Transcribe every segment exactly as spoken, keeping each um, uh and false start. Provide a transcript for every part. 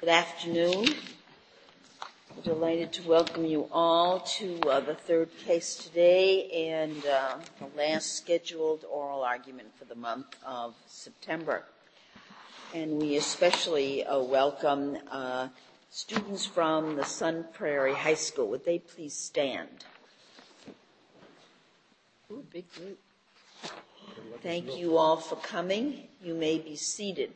Good afternoon. We're delighted to welcome you all to uh, the third case today and uh, the last scheduled oral argument for the month of September. And we especially uh, welcome uh, students from the Sun Prairie High School. Would they please stand? Ooh, big group. Thank you all for coming. You may be seated.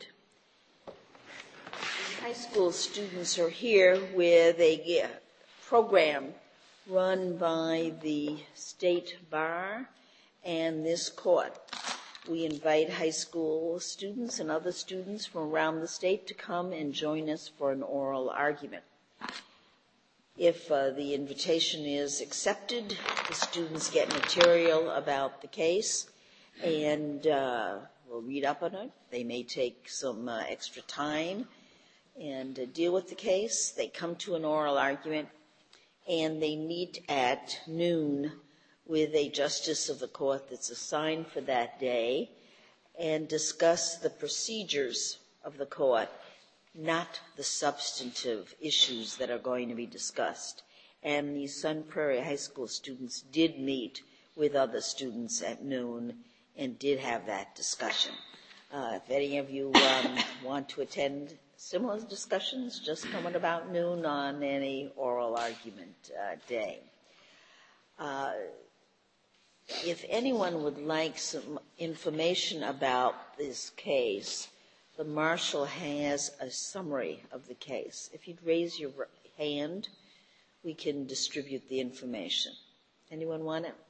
High school students are here with a program run by the State Bar and this court. We invite high school students and other students from around the state to come and join us for an oral argument. If uh, the invitation is accepted, the students get material about the case and uh, we'll read up on it. They may take some uh, extra time and uh, deal with the case. They come to an oral argument, and they meet at noon with a justice of the court that's assigned for that day and discuss the procedures of the court, not the substantive issues that are going to be discussed. And the Sun Prairie High School students did meet with other students at noon and did have that discussion. Uh, if any of you um, want to attend similar discussions, just come at about noon on any oral argument uh, day. Uh, if anyone would like some information about this case, the marshal has a summary of the case. If you'd raise your hand, we can distribute the information. Anyone want it?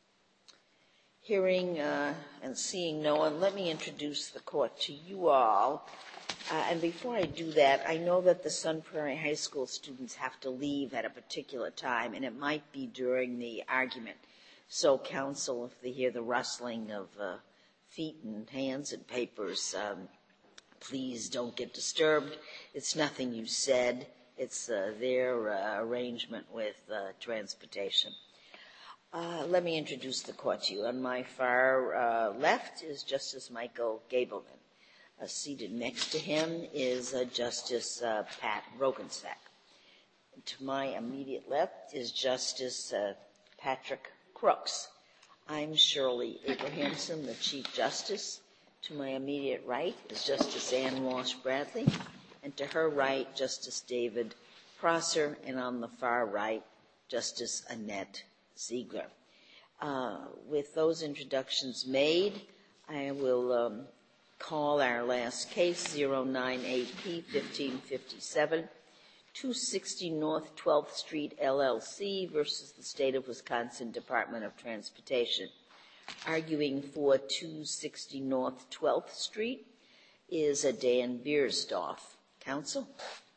Hearing uh, and seeing no one, let me introduce the court to you all. Uh, and before I do that, I know that the Sun Prairie High School students have to leave at a particular time, and it might be during the argument. So, counsel, if they hear the rustling of uh, feet and hands and papers, um, please don't get disturbed. It's nothing you said. It's uh, their uh, arrangement with uh, transportation. Uh, let me introduce the court to you. On my far uh, left is Justice Michael Gableman. Uh, seated next to him is uh, Justice uh, Pat Rogensack. To my immediate left is Justice uh, Patrick Crooks. I'm Shirley Abrahamson, the Chief Justice. To my immediate right is Justice Ann Walsh Bradley, and to her right, Justice David Prosser, and on the far right, Justice Annette Ziegler. Uh, with those introductions made, I will um, call our last case, zero nine eight P fifteen fifty-seven, two sixty North twelfth Street, L L C versus the State of Wisconsin Department of Transportation. Arguing for two sixty North twelfth Street is a Dan Biersdorf. Counsel?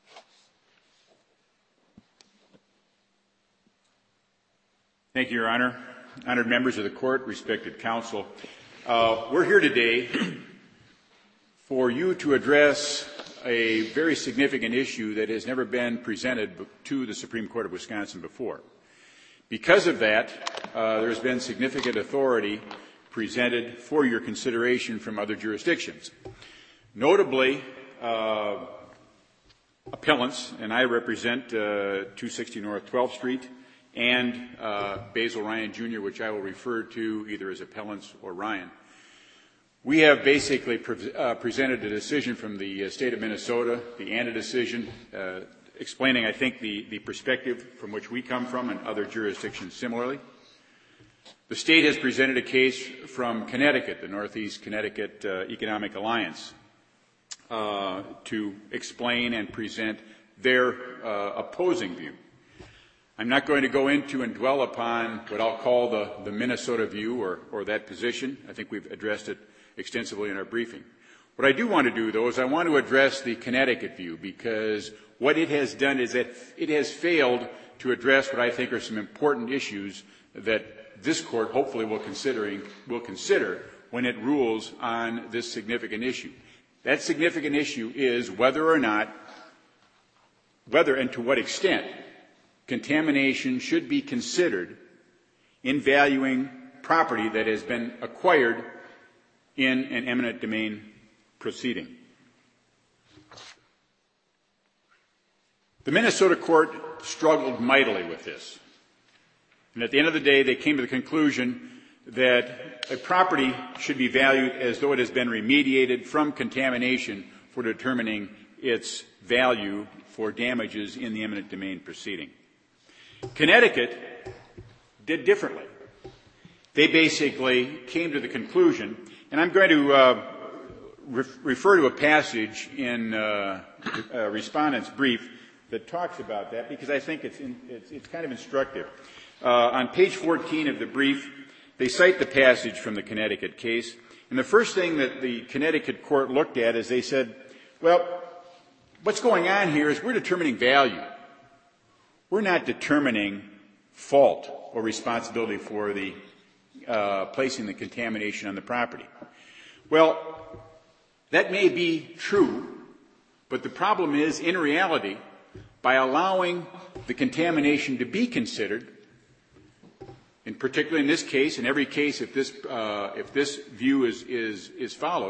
Thank you, Your Honor. Honored members of the court, respected counsel. Uh, we're here today for you to address a very significant issue that has never been presented to the Supreme Court of Wisconsin before. Because of that, uh, there's been significant authority presented for your consideration from other jurisdictions. Notably, uh, appellants, and I represent uh, two sixty North twelfth Street, and uh, Basil Ryan Junior, which I will refer to either as appellants or Ryan. We have basically pre- uh, presented a decision from the uh, state of Minnesota, the ANDA decision, uh, explaining, I think, the, the perspective from which we come from and other jurisdictions similarly. The state has presented a case from Connecticut, the Northeast Connecticut uh, Economic Alliance, uh, to explain and present their uh, opposing view. I'm not going to go into and dwell upon what I'll call the, the Minnesota view or, or that position. I think we've addressed it extensively in our briefing. What I do want to do, though, is I want to address the Connecticut view, because what it has done is that it has failed to address what I think are some important issues that this court hopefully will, considering, will consider when it rules on this significant issue. That significant issue is whether or not, whether and to what extent, contamination should be considered in valuing property that has been acquired in an eminent domain proceeding. The Minnesota court struggled mightily with this. And at the end of the day, they came to the conclusion that a property should be valued as though it has been remediated from contamination for determining its value for damages in the eminent domain proceeding. Connecticut did differently. They basically came to the conclusion, and I'm going to uh, re- refer to a passage in uh, a respondent's brief that talks about that because I think it's, in, it's, it's kind of instructive. Uh, on page fourteen of the brief, they cite the passage from the Connecticut case, and the first thing that the Connecticut court looked at is they said, well, what's going on here is we're determining value. We're not determining fault or responsibility for the uh, placing the contamination on the property. Well, that may be true, but the problem is, in reality, by allowing the contamination to be considered, and particularly in this case, in every case, if this uh, if this view is is is followed,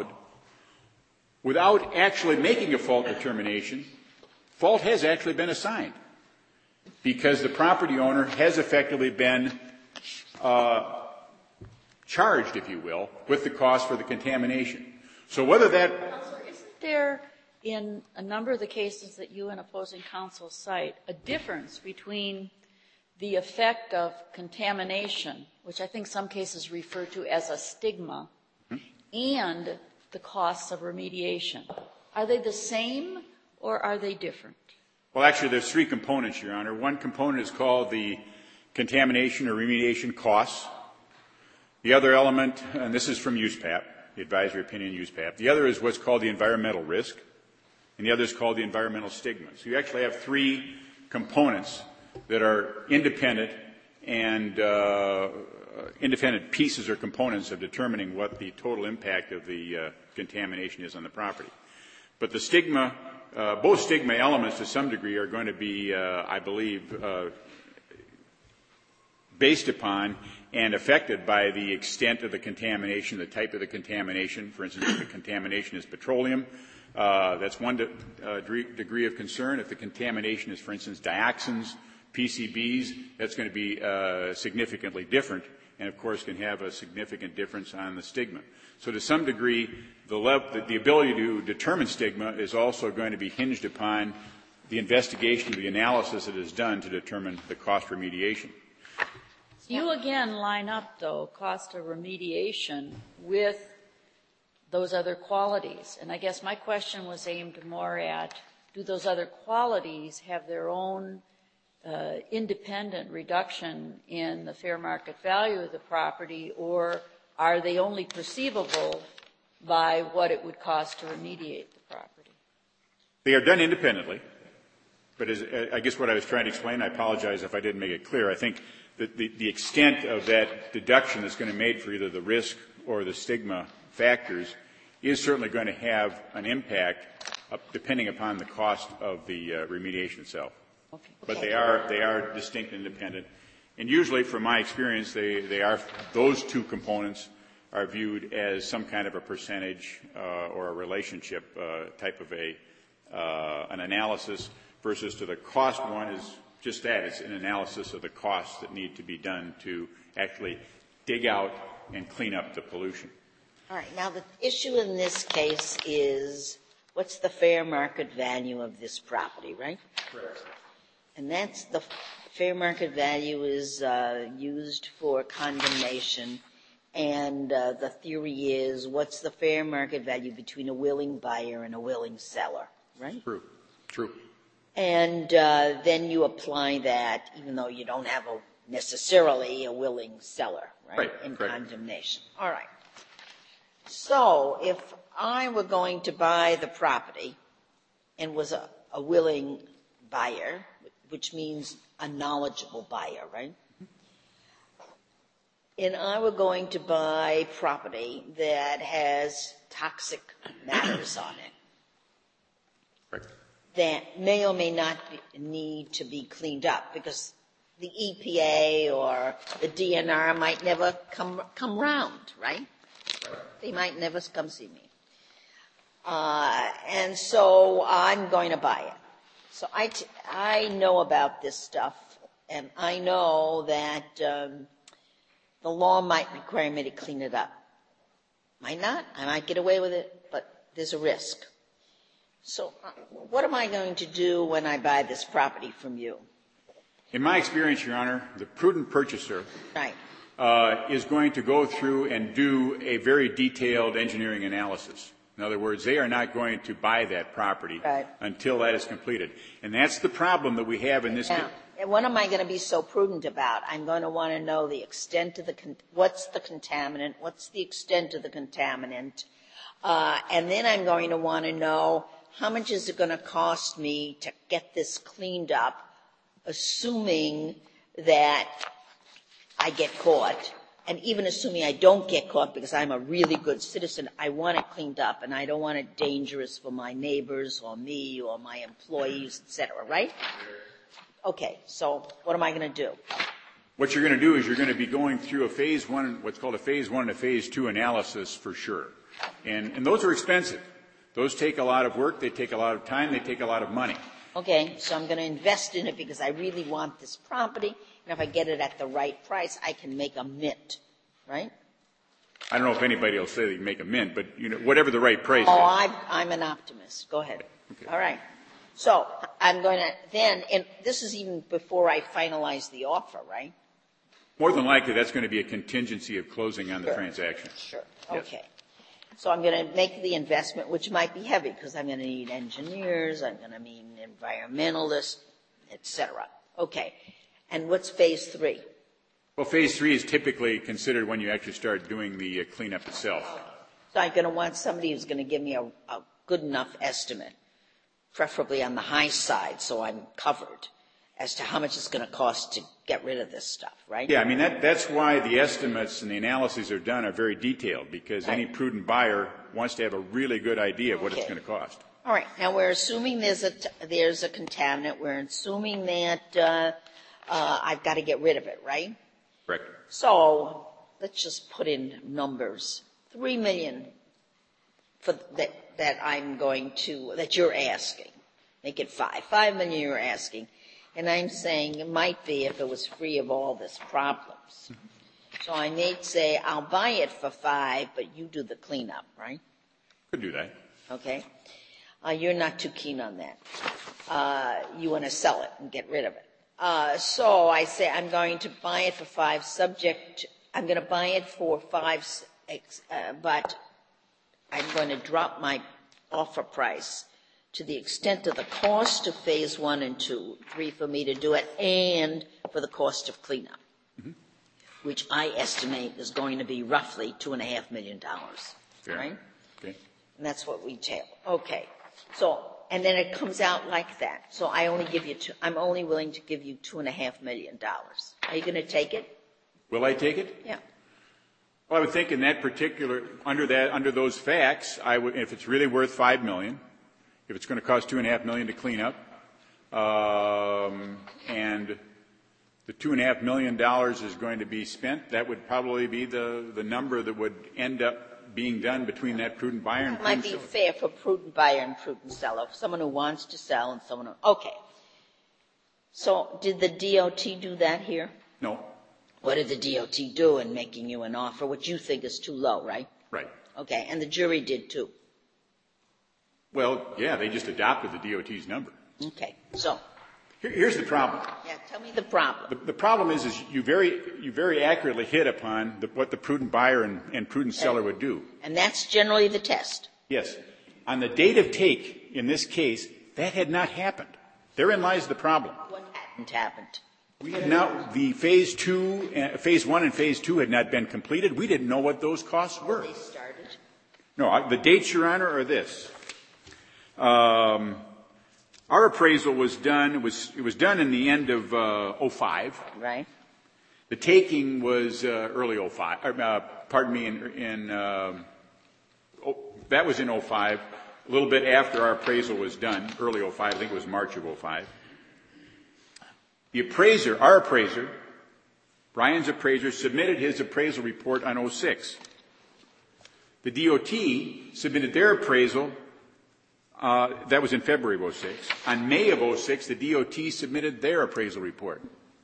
without actually making a fault determination, fault has actually been assigned because the property owner has effectively been uh, charged, if you will, with the cost for the contamination. So whether that... Counselor, isn't there, in a number of the cases that you and opposing counsel cite, a difference between the effect of contamination, which I think some cases refer to as a stigma, hmm? and the costs of remediation? Are they the same or are they different? Well, actually, there's three components, Your Honor. One component is called the contamination or remediation costs. The other element, and this is from U S P A P, the advisory opinion U S P A P. The other is what's called the environmental risk, and the other is called the environmental stigma. So you actually have three components that are independent and uh, independent pieces or components of determining what the total impact of the uh, contamination is on the property. But the stigma, uh, both stigma elements to some degree are going to be, uh, I believe, uh, based upon and affected by the extent of the contamination, the type of the contamination. For instance, if the contamination is petroleum, uh, that's one de- uh, degree of concern. If the contamination is, for instance, dioxins, P C Bs, that's going to be uh, significantly different and, of course, can have a significant difference on the stigma. So to some degree, the, level, the, the ability to determine stigma is also going to be hinged upon the investigation, the analysis that is done to determine the cost remediation. You again line up, though, cost of remediation with those other qualities. And I guess my question was aimed more at, do those other qualities have their own uh, independent reduction in the fair market value of the property, or are they only perceivable by what it would cost to remediate the property? They are done independently. But as, I guess what I was trying to explain, I apologize if I didn't make it clear, I think that the, the extent of that deduction that's going to be made for either the risk or the stigma factors is certainly going to have an impact uh, depending upon the cost of the uh, remediation itself. Okay. But they are they are distinct and independent. And usually, from my experience, they, they are those two components are viewed as some kind of a percentage uh, or a relationship uh, type of a uh, an analysis versus to the cost one is just that. It's an analysis of the costs that need to be done to actually dig out and clean up the pollution. All right. Now, the issue in this case is what's the fair market value of this property, right? Correct. And that's the fair market value is uh, used for condemnation. And uh, the theory is what's the fair market value between a willing buyer and a willing seller, right? True. True. And uh, then you apply that, even though you don't have a, necessarily a willing seller, right, right in right. condemnation. All right. So if I were going to buy the property and was a, a willing buyer, which means a knowledgeable buyer, right? And I were going to buy property that has toxic matters on it, Right. that may or may not be, need to be cleaned up because the E P A or the D N R might never come come round, right? Right. They might never come see me. Uh, and so I'm going to buy it. So I, t- I know about this stuff, and I know that um, the law might require me to clean it up. Might not. I might get away with it, but there's a risk. So uh, what am I going to do when I buy this property from you? In my experience, Your Honor, the prudent purchaser Right. uh, is going to go through and do a very detailed engineering analysis. In other words, they are not going to buy that property Right. until that is completed. And that's the problem that we have in this Now, case. and what am I going to be so prudent about? I'm going to want to know the extent of the, con- what's the contaminant, what's the extent of the contaminant, uh, and then I'm going to want to know how much is it going to cost me to get this cleaned up, assuming that I get caught, and even assuming I don't get caught because I'm a really good citizen, I want it cleaned up, and I don't want it dangerous for my neighbors or me or my employees, et cetera, right? Okay, so what am I going to do? What you're going to do is you're going to be going through a phase one, what's called a phase one and a phase two analysis for sure. And, and those are expensive. Those take a lot of work, they take a lot of time, they take a lot of money. Okay, so I'm going to invest in it because I really want this property, and if I get it at the right price, I can make a mint, right? I don't know if anybody will say they can make a mint, but you know, whatever the right price Oh, is. I'm, I'm an optimist. Go ahead. Okay. All right. So I'm going to then, and this is even before I finalize the offer, right? More than likely, that's going to be a contingency of closing on the Sure. transaction. Sure. Yes. Okay. So I'm going to make the investment, which might be heavy because I'm going to need engineers, I'm going to need environmentalists, et cetera. Okay. And what's phase three? Well, phase three is typically considered when you actually start doing the uh, cleanup itself. So I'm going to want somebody who's going to give me a, a good enough estimate, preferably on the high side, so I'm covered as to how much it's going to cost to get rid of this stuff, right? Yeah, I mean, that, that's why the estimates and the analyses are done are very detailed, because any Right. prudent buyer wants to have a really good idea of what it's Okay. going to cost. All right. Now we're assuming there's a t- there's a contaminant. We're assuming that uh, uh, I've got to get rid of it, right? Correct. So let's just put in numbers. Three million for that that I'm going to that you're asking. Make it five. Five million you're asking, and I'm saying it might be if it was free of all this problems. So I may say I'll buy it for five, but you do the cleanup, right? Could do that. Okay. Uh, you're not too keen on that. Uh, you want to sell it and get rid of it. Uh, so I say I'm going to buy it for five subject, I'm going to buy it for five, uh, but I'm going to drop my offer price to the extent of the cost of phase one and two, three for me to do it, and for the cost of cleanup, mm-hmm. which I estimate is going to be roughly two and a half million dollars, Fair. right? Okay. And that's what we tell. Okay. So, and then it comes out like that. So I only give you two, I'm only willing to give you two and a half million dollars. Are you going to take it? Will I take it? Yeah. Well, I would think in that particular, under that, under those facts, I would, if it's really worth five million, if it's going to cost two and a half million to clean up, um, and the two and a half million dollars is going to be spent, that would probably be the, the number that would end up being done between that prudent buyer and It might prudent be seller. fair for prudent buyer and prudent seller, someone who wants to sell and someone who, okay. So did the D O T do that here? No. What did the D O T do in making you an offer, which you think is too low, right? Right. Okay. And the jury did too. Well, yeah, they just adopted the D O T's number. Okay. So, Here, here's the problem. yeah, tell me the problem. The, the problem is, is you very, you very accurately hit upon the, what the prudent buyer and, and prudent seller would do. And that's generally the test. Yes. On the date of take, in this case, that had not happened. Therein lies the problem. What hadn't happened? We had now, the phase two, uh, phase one and phase two had not been completed. We didn't know what those costs were. They started. No, I- the dates, Your Honor, are this. Um, our appraisal was done, it was, it was done in the end of uh, oh five. Right. The taking was uh, early oh five, uh, pardon me, in, in um, oh, that was in oh five, a little bit after our appraisal was done, early oh five, I think it was March of oh five. The appraiser, our appraiser, Brian's appraiser, submitted his appraisal report on oh six. The D O T submitted their appraisal Uh, that was in February of oh six. On May of oh six, the D O T submitted their appraisal report.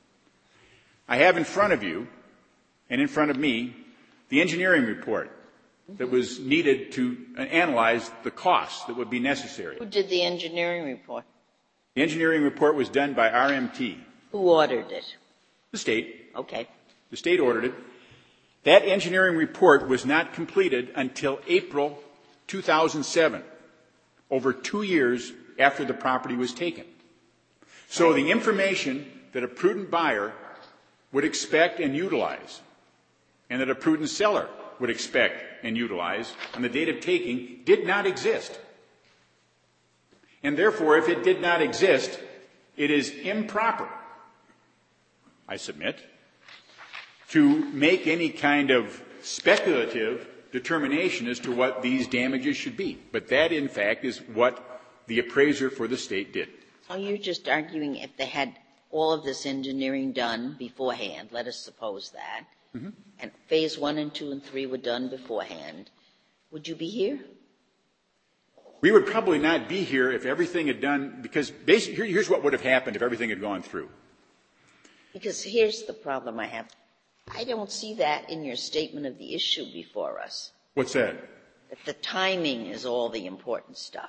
I have in front of you and in front of me the engineering report that was needed to analyze the costs that would be necessary. Who did the engineering report? The engineering report was done by R M T. Who ordered it? The state. Okay. The state ordered it. That engineering report was not completed until April two thousand seven, over two years after the property was taken. So the information that a prudent buyer would expect and utilize, and that a prudent seller would expect and utilize on the date of taking, did not exist. And therefore, if it did not exist, it is improper, I submit, to make any kind of speculative determination as to what these damages should be. But that, in fact, is what the appraiser for the state did. So you're just arguing if they had all of this engineering done beforehand, let us suppose that, mm-hmm. and phase one and two and three were done beforehand, would you be here? We would probably not be here if everything had done, because basically, here's what would have happened if everything had gone through. Because here's the problem I have. I don't see that in your statement of the issue before us. What's that? That the timing is all the important stuff.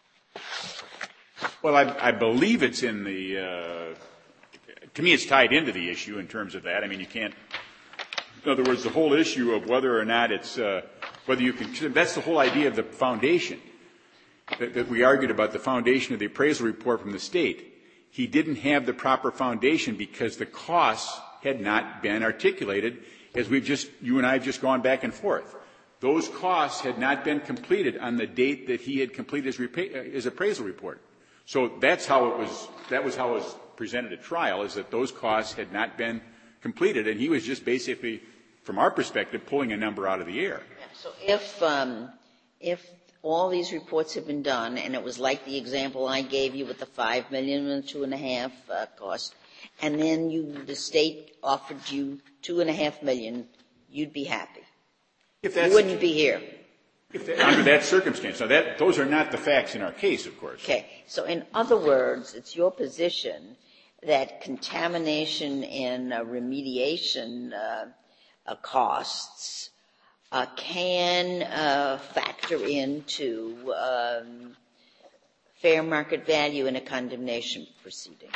Well, I, I believe it's in the, uh, to me it's tied into the issue in terms of that. I mean, you can't, in other words, the whole issue of whether or not it's, uh, whether you can, that's the whole idea of the foundation that, that we argued about, the foundation of the appraisal report from the state. He didn't have the proper foundation because the costs had not been articulated, as we've just, you and I have just gone back and forth. Those costs had not been completed on the date that he had completed his, repa- his appraisal report. So that's how it was, that was how it was presented at trial, is that those costs had not been completed, and he was just basically, from our perspective, pulling a number out of the air. Yeah, so if, um, if all these reports have been done, and it was like the example I gave you with the five million and the two and a half uh, cost, and then you, the state offered you two and a half million, you'd be happy. If that's, you wouldn't be here. If that, under that circumstance. Now, that, those are not the facts in our case, of course. Okay. So in other words, it's your position that contamination and uh, remediation uh, uh, costs uh, can uh, factor into um, fair market value in a condemnation proceeding,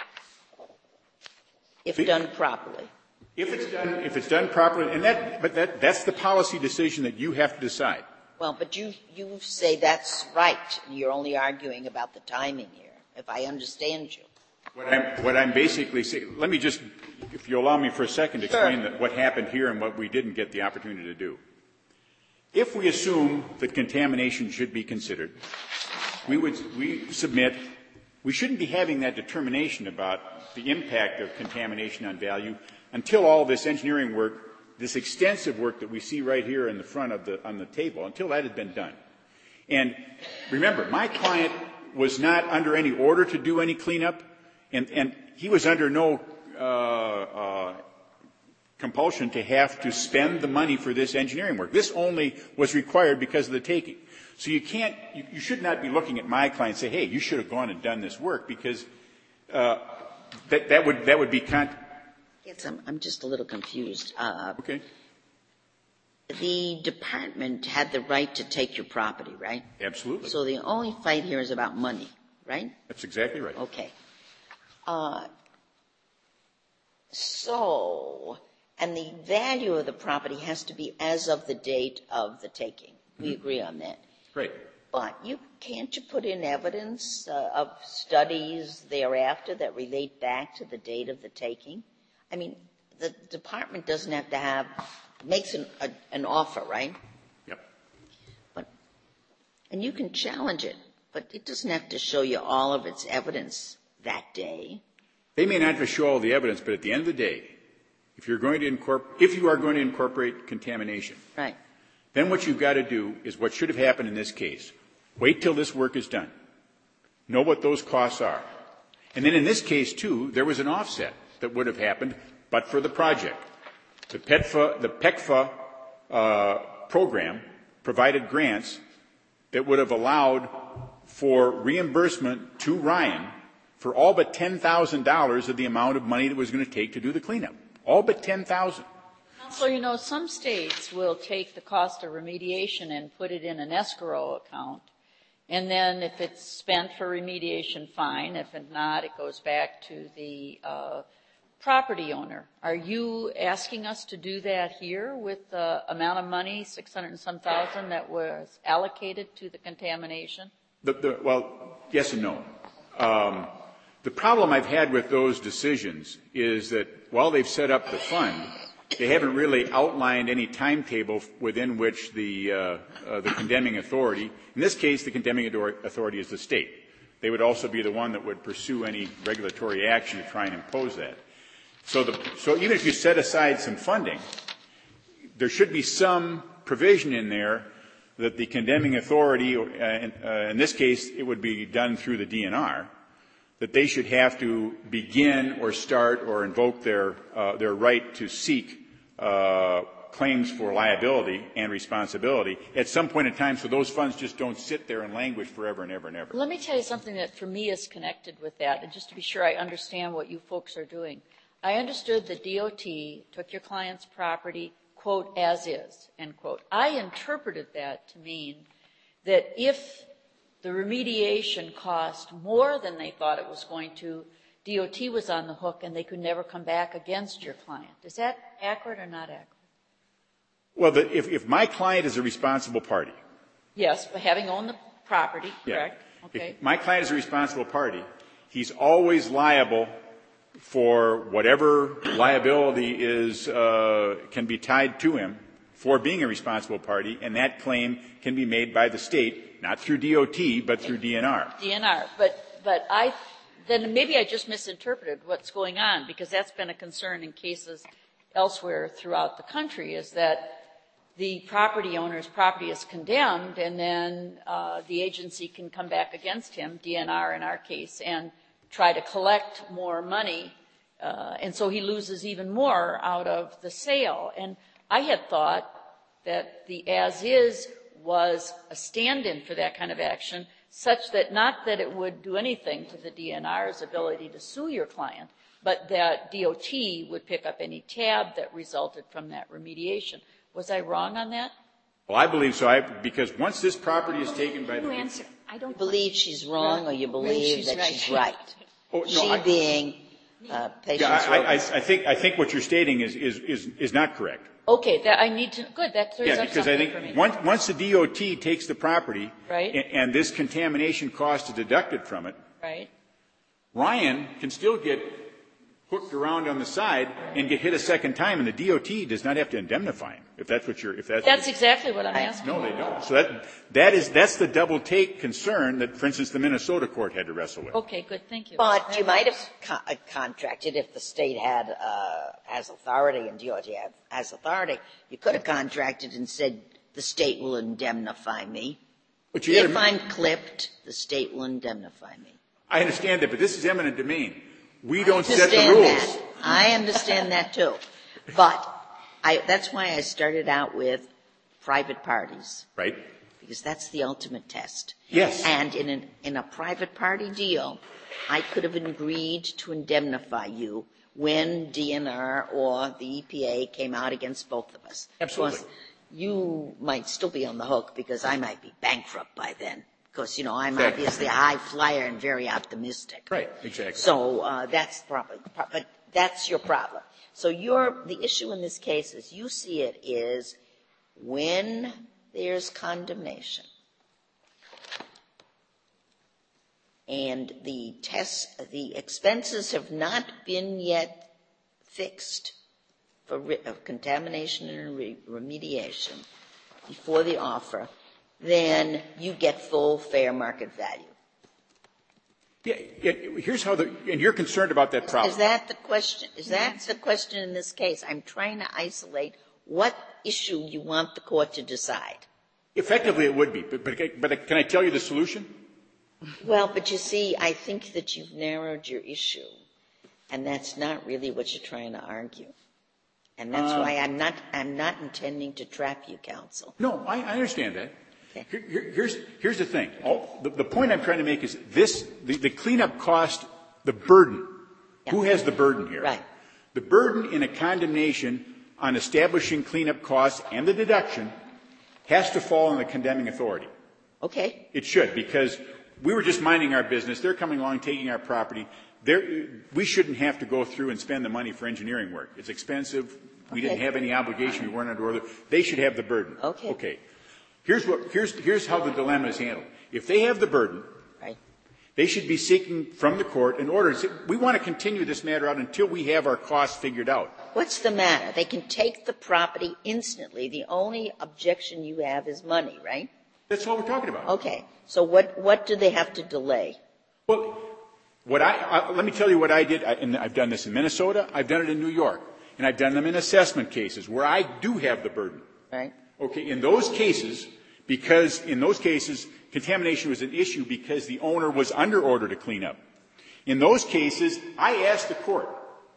if the, done properly. If it's done, if it's done properly, and that, but that, that's the policy decision that you have to decide. Well, but you, you say that's right, and you're only arguing about the timing here, if I understand you. What I'm, what I'm basically saying, let me just, if you allow me for a second, to explain Sure. that what happened here and what we didn't get the opportunity to do. If we assume that contamination should be considered, we would, we submit, we shouldn't be having that determination about the impact of contamination on value until all this engineering work, this extensive work that we see right here in the front of the, on the table, until that had been done. And remember, my client was not under any order to do any cleanup, and, and he was under no uh, uh, compulsion to have to spend the money for this engineering work. This only was required because of the taking. So you can't, you, you should not be looking at my client and say, hey, you should have gone and done this work, because uh, that, that would that would be con- Yes, I'm, I'm just a little confused. Uh, okay. The department had the right to take your property, right? Absolutely. So the only fight here is about money, right? That's exactly right. Okay. Uh, so, and the value of the property has to be as of the date of the taking. We mm-hmm. agree on that. Right. But you can't you put in evidence uh, of studies thereafter that relate back to the date of the taking? I mean, the department doesn't have to have, makes an, a, an offer, right? Yep. But, and you can challenge it, but it doesn't have to show you all of its evidence that day. They may not have to show all the evidence, but at the end of the day, if you're going to incorporate, if you are going to incorporate contamination, right, then what you've got to do is what should have happened in this case. Wait till this work is done. Know what those costs are. And then in this case, too, there was an offset that would have happened, but for the project. The P E T F A, the P E C F A uh, program provided grants that would have allowed for reimbursement to Ryan for all but ten thousand dollars of the amount of money that was going to take to do the cleanup. All but ten thousand dollars. So, you know, some states will take the cost of remediation and put it in an escrow account. And then if it's spent for remediation, fine. If it's not, it goes back to the uh, property owner. Are you asking us to do that here with the amount of money, six hundred and some thousand, that was allocated to the contamination? The, the, well, yes and no. Um, the problem I've had with those decisions is that while they've set up the fund, they haven't really outlined any timetable within which the, uh, uh, the condemning authority, in this case, the condemning authority is the state. They would also be the one that would pursue any regulatory action to try and impose that. So, the, so even if you set aside some funding, there should be some provision in there that the condemning authority, uh, in, uh, in this case, it would be done through the D N R, that they should have to begin or start or invoke their, uh, their right to seek uh, claims for liability and responsibility at some point in time, so those funds just don't sit there and languish forever and ever and ever. Let me tell you something that for me is connected with that, and just to be sure I understand what you folks are doing. I understood the D O T took your client's property, quote, as is, end quote. I interpreted that to mean that if the remediation cost more than they thought it was going to, D O T was on the hook and they could never come back against your client. Is that accurate or not accurate? Well, the, if, if my client is a responsible party. Yes, but having owned the property, correct? Yeah. Okay. If my client is a responsible party, he's always liable for whatever liability is, uh, can be tied to him for being a responsible party, and that claim can be made by the state, not through D O T, but through D N R. D N R, but, but I, then maybe I just misinterpreted what's going on, because that's been a concern in cases elsewhere throughout the country, is that the property owner's property is condemned, and then uh, the agency can come back against him, D N R in our case, and try to collect more money, uh, and so he loses even more out of the sale. And I had thought that the as-is was a stand-in for that kind of action, such that not that it would do anything to the D N R's ability to sue your client, but that D O T would pick up any tab that resulted from that remediation. Was I wrong on that? Well, I believe so, I, because once this property is taken by the... Answer. I don't believe she's wrong, or you believe she's that right. she's right. Oh, no, she I, being uh, Patience yeah, I, I, I Robinson. think I think what you're stating is is is, is not correct. Okay, that I need to, good, that clears Yeah, up because I something think for me. once, once the D O T takes the property, Right. and, and this contamination cost is deducted from it, Right. Ryan can still get hooked around on the side and get hit a second time, and the D O T does not have to indemnify him, if that's what you're, if that's. That's exactly what I'm asking. No, they don't. So that, that is, that's the double take concern that, for instance, the Minnesota court had to wrestle with. Okay, good, thank you. But you might have co- uh, contracted if the state had uh, has authority and D O T have, has authority. You could have contracted and said the state will indemnify me. But you If gotta- I'm clipped, the state will indemnify me. I understand that, but this is eminent domain. We don't I set the understand rules. that. I understand that too. But I, that's why I started out with private parties, Right? because that's the ultimate test. Yes. And in, an, in a private party deal, I could have agreed to indemnify you when D N R or the E P A came out against both of us. Absolutely. Of course, you might still be on the hook because I might be bankrupt by then. Because, you know, I'm Exactly. obviously a high flyer and very optimistic. Right, exactly. So uh, that's probably, but that's your problem. So your the issue in this case, as you see it, is when there's condemnation and the tests, the expenses have not been yet fixed for re- of contamination and re- remediation before the offer, then you get full fair market value. Yeah, yeah, here's how the, and you're concerned about that problem. Is that the question? Is that the question in this case? I'm trying to isolate what issue you want the court to decide. Effectively, it would be, but, but, but can I tell you the solution? Well, but you see, I think that you've narrowed your issue, and that's not really what you're trying to argue. And that's Uh, why I'm not, I'm not intending to trap you, counsel. No, I, I understand that. Okay. Here, here's, here's the thing. All, the, the point I'm trying to make is this, the, the cleanup cost, the burden. Yeah. Who has the burden here? Right. The burden in a condemnation on establishing cleanup costs and the deduction has to fall on the condemning authority. Okay. It should, because we were just minding our business. They're coming along, taking our property. They're, we shouldn't have to go through and spend the money for engineering work. It's expensive. We okay. didn't have any obligation. We weren't under order. They should have the burden. Okay. Okay. Here's what. Here's here's how the dilemma is handled. If they have the burden, right, they should be seeking from the court an order. We want to continue this matter out until we have our costs figured out. What's the matter? They can take the property instantly. The only objection you have is money, right? That's all we're talking about. Okay. So what what do they have to delay? Well, what I, I let me tell you what I did. I, and I've done this in Minnesota. I've done it in New York, and I've done them in assessment cases where I do have the burden. Right. Okay. In those cases, because in those cases contamination was an issue because the owner was under order to clean up. In those cases, I asked the court,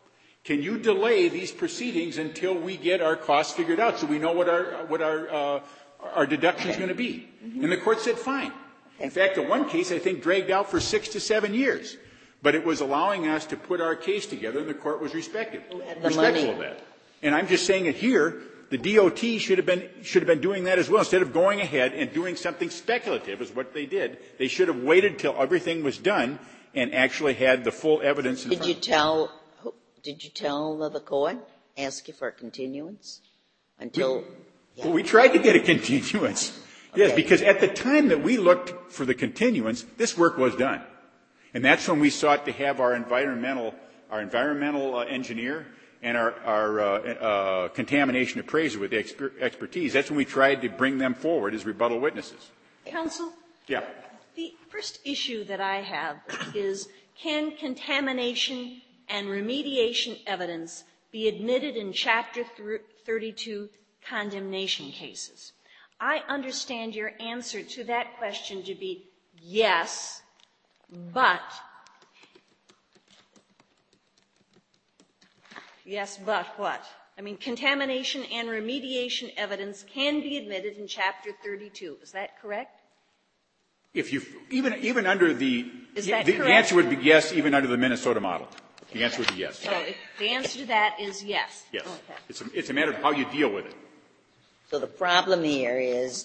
can you delay these proceedings until we get our costs figured out so we know what our what our uh, our deduction is going to be? Mm-hmm. And the court said fine. In fact, the one case I think dragged out for six to seven years, but it was allowing us to put our case together, and the court was respectful, respectful of that. And I'm just saying it here. The D O T should have been should have been doing that as well. Instead of going ahead and doing something speculative, is what they did. They should have waited till everything was done and actually had the full evidence. In did front. you tell? Did you tell the court? Ask you for a continuance until? We, yeah. Well, we tried to get a continuance. Okay. Yes, because at the time that we looked for the continuance, this work was done, and that's when we sought to have our environmental our environmental uh, engineer. And our, our uh, uh, contamination appraiser with the exper- expertise. That's when we tried to bring them forward as rebuttal witnesses. Counsel? Yeah. The first issue that I have is, can contamination and remediation evidence be admitted in Chapter thirty-two condemnation cases? I understand your answer to that question to be yes, but Yes, but what? I mean, contamination and remediation evidence can be admitted in Chapter thirty-two. Is that correct? If you even even under the Is that the, correct? the answer would be yes, even under the Minnesota model. The answer would be yes. So if the answer to that is yes. Yes. Okay. It's a, it's a matter of how you deal with it. So the problem here is,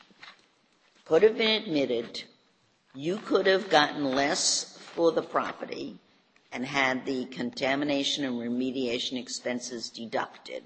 could have been admitted. You could have gotten less for the property and had the contamination and remediation expenses deducted.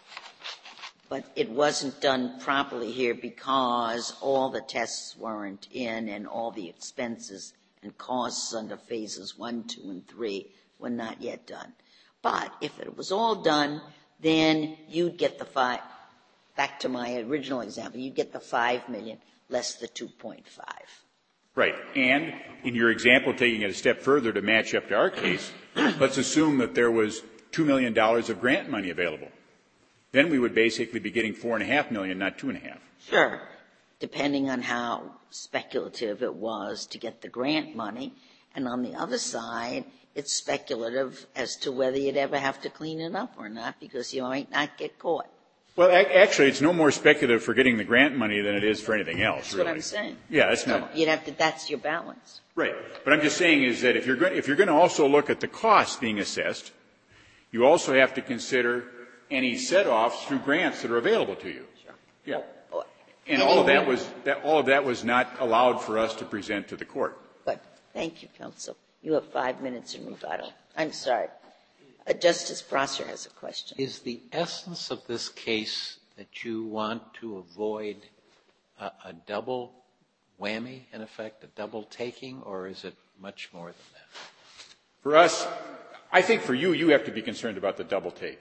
But it wasn't done properly here because all the tests weren't in and all the expenses and costs under phases one, two, and three were not yet done. But if it was all done, then you'd get the five, back to my original example, you'd get the five million less the two point five. Right. And in your example, taking it a step further to match up to our case, let's assume that there was two million dollars of grant money available. Then we would basically be getting four and a half million, not two and a half. Sure. Depending on how speculative it was to get the grant money. And on the other side, it's speculative as to whether you'd ever have to clean it up or not because you might not get caught. Well, actually, it's no more speculative for getting the grant money than it is for anything else. That's really. what I'm saying. Yeah, that's so not. You'd have to. That's your balance. Right. But I'm just saying is that if you're going, if you're going to also look at the costs being assessed, you also have to consider any set-offs through grants that are available to you. Sure. Yeah. Oh, and all of that was that. All of that was not allowed for us to present to the court. Good. Thank you, counsel. You have five minutes in rebuttal. I'm sorry. Uh, Justice Prosser has a question. Is the essence of this case that you want to avoid a, a double whammy, in effect, a double taking, or is it much more than that? For us, I think for you, you have to be concerned about the double take,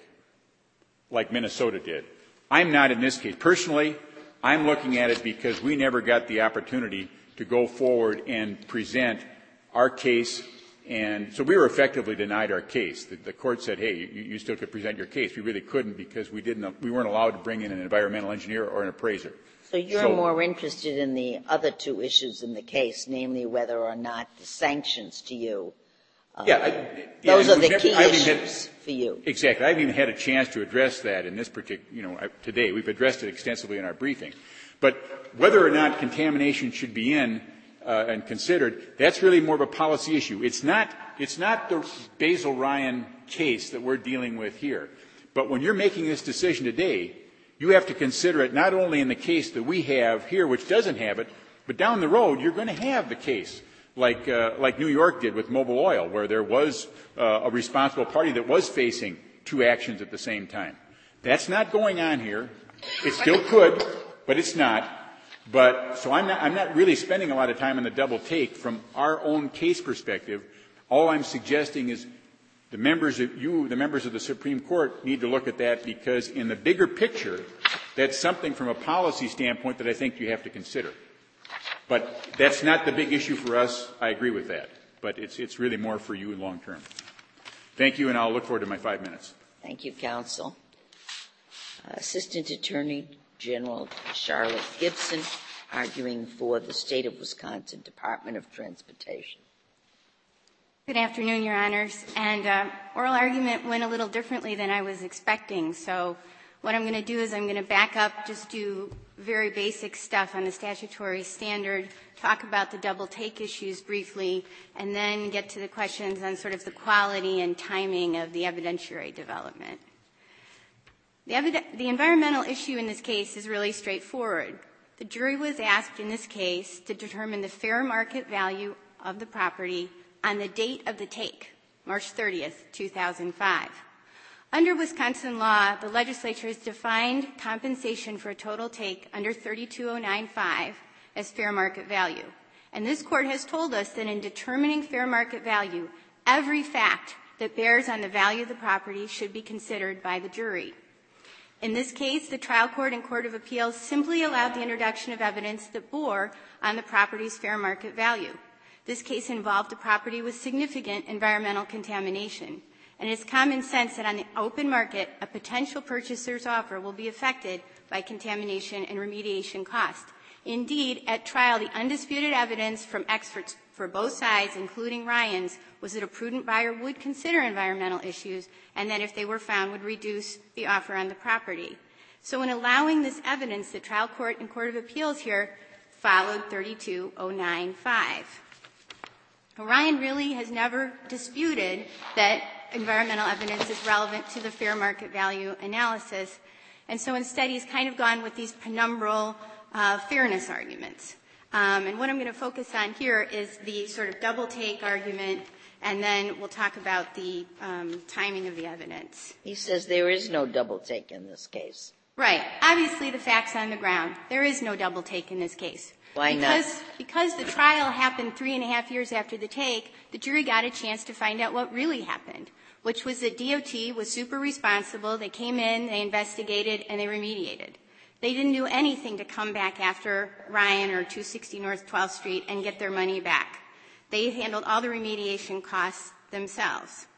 like Minnesota did. I'm not in this case. Personally, I'm looking at it because we never got the opportunity to go forward and present our case. And so we were effectively denied our case. The, the court said, hey, you, you still could present your case. We really couldn't because we didn't, we weren't allowed to bring in an environmental engineer or an appraiser. So you're so, more interested in the other two issues in the case, namely whether or not the sanctions to you. Uh, yeah, I, yeah. Those are the never, key issues had, for you. Exactly. I haven't even had a chance to address that in this particular, you know, today. We've addressed it extensively in our briefing. But whether or not contamination should be in uh, and considered, that's really more of a policy issue. It's not, it's not the Basil Ryan case that we're dealing with here. But when you're making this decision today, you have to consider it not only in the case that we have here, which doesn't have it, but down the road, you're going to have the case like, uh, like New York did with Mobil Oil, where there was uh, a responsible party that was facing two actions at the same time. That's not going on here. It still could, but it's not. But so I'm not, I'm not really spending a lot of time on the double take from our own case perspective. All I'm suggesting is the members of you, the members of the Supreme Court, need to look at that, because in the bigger picture, that's something from a policy standpoint that I think you have to consider. But that's not the big issue for us. I agree with that. But it's, it's really more for you long term. Thank you, and I'll look forward to my five minutes. Thank you, counsel. Uh, Assistant Attorney General Charlotte Gibson, arguing for the State of Wisconsin Department of Transportation. Good afternoon, Your Honors. And uh, oral argument went a little differently than I was expecting. So what I'm going to do is I'm going to back up, just do very basic stuff on the statutory standard, talk about the double take issues briefly, and then get to the questions on sort of the quality and timing of the evidentiary development. The, evid- the environmental issue in this case is really straightforward. The jury was asked in this case to determine the fair market value of the property on the date of the take, March thirtieth, two thousand five. Under Wisconsin law, the legislature has defined compensation for a total take under thirty-two oh nine five as fair market value. And this court has told us that in determining fair market value, every fact that bears on the value of the property should be considered by the jury. In this case, the trial court and court of appeals simply allowed the introduction of evidence that bore on the property's fair market value. This case involved a property with significant environmental contamination. And it's common sense that on the open market, a potential purchaser's offer will be affected by contamination and remediation cost. Indeed, at trial, the undisputed evidence from experts for both sides, including Ryan's, was that a prudent buyer would consider environmental issues and that if they were found would reduce the offer on the property. So in allowing this evidence, the trial court and court of appeals here followed thirty-two oh nine five. Ryan really has never disputed that environmental evidence is relevant to the fair market value analysis. And so instead he's kind of gone with these penumbral uh, fairness arguments. Um, and what I'm going to focus on here is the sort of double take argument, and then we'll talk about the um, timing of the evidence. He says there is no double take in this case. Right. Obviously the facts on the ground. There is no double take in this case. Why because, not? Because the trial happened three and a half years after the take, the jury got a chance to find out what really happened, which was that D O T was super responsible. They came in, they investigated, and they remediated. They didn't do anything to come back after Ryan or two sixty North twelfth Street and get their money back. They handled all the remediation costs themselves.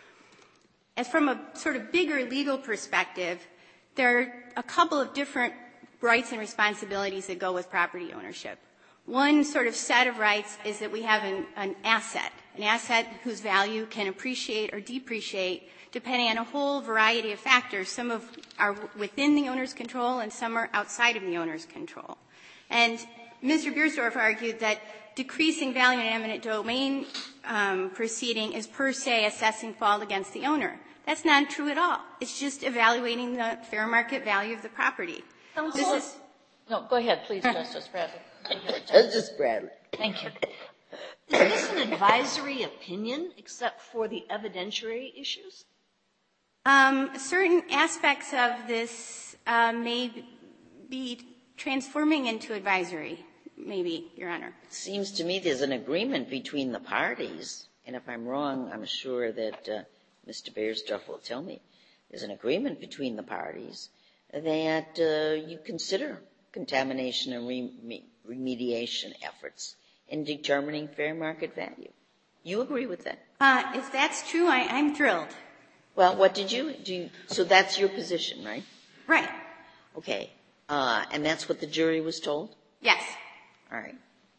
As from a sort of bigger legal perspective, there are a couple of different rights and responsibilities that go with property ownership. One sort of set of rights is that we have an, an asset, an asset whose value can appreciate or depreciate depending on a whole variety of factors. Some of are within the owner's control and some are outside of the owner's control. And Mister Biersdorf argued that decreasing value in an eminent domain um, proceeding is per se assessing fault against the owner. That's not true at all. It's just evaluating the fair market value of the property. This is, No, go ahead, please, Justice Bradley. Justice Bradley. Thank you. Is this an advisory opinion except for the evidentiary issues? Um, certain aspects of this uh, may be transforming into advisory, maybe, Your Honor. It seems to me there's an agreement between the parties, and if I'm wrong, I'm sure that uh, Mister Biersdorf will tell me. There's an agreement between the parties that uh, you consider contamination and rem- remediation efforts in determining fair market value. You agree with that? Uh, if that's true, I, I'm thrilled. Well, what did you do? So that's your position, right? Right. Okay. Uh, and that's what the jury was told? Yes. All right.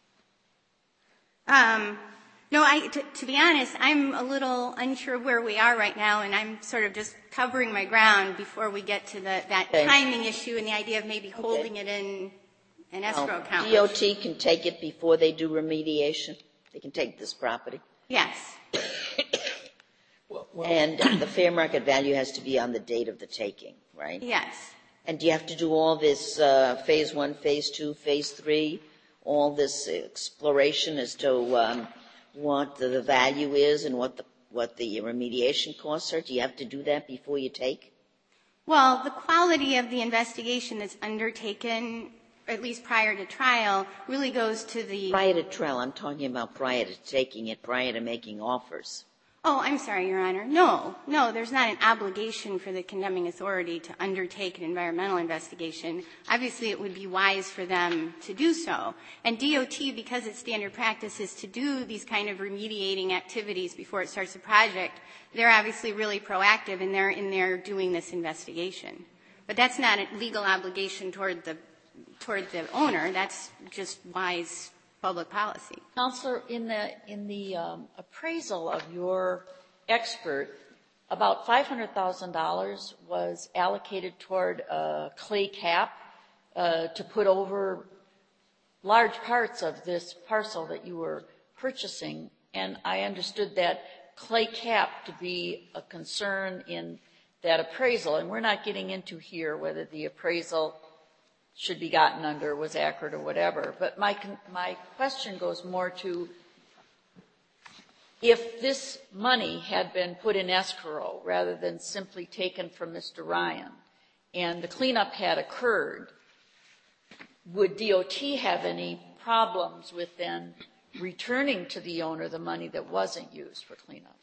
Um, no, I, t- to be honest, I'm a little unsure where we are right now, and I'm sort of just covering my ground before we get to the, that okay. timing issue and the idea of maybe holding okay. it in an escrow account. D O T can take it before they do remediation? They can take this property? Yes. Well, well, And the fair market value has to be on the date of the taking, right? Yes. And do you have to do all this uh, phase one, phase two, phase three, all this exploration as to um, what the, the value is and what the what the remediation costs are? Do you have to do that before you take? Well, the quality of the investigation that's undertaken, at least prior to trial, really goes to the... Prior to trial, I'm talking about prior to taking it, prior to making offers. Oh, I'm sorry, Your Honor. No, no, there's not an obligation for the condemning authority to undertake an environmental investigation. Obviously, it would be wise for them to do so. And D O T, because its standard practice is to do these kind of remediating activities before it starts a project, they're obviously really proactive, and they're in there doing this investigation. But that's not a legal obligation toward the toward the owner. That's just wise public policy. Counselor, in the in the um, appraisal of your expert, about five hundred thousand dollars was allocated toward a clay cap uh, to put over large parts of this parcel that you were purchasing, and I understood that clay cap to be a concern in that appraisal, and we're not getting into here whether the appraisal should be gotten under, was accurate or whatever. But my, my question goes more to, if this money had been put in escrow rather than simply taken from Mister Ryan, and the cleanup had occurred, would D O T have any problems with then returning to the owner the money that wasn't used for cleanup?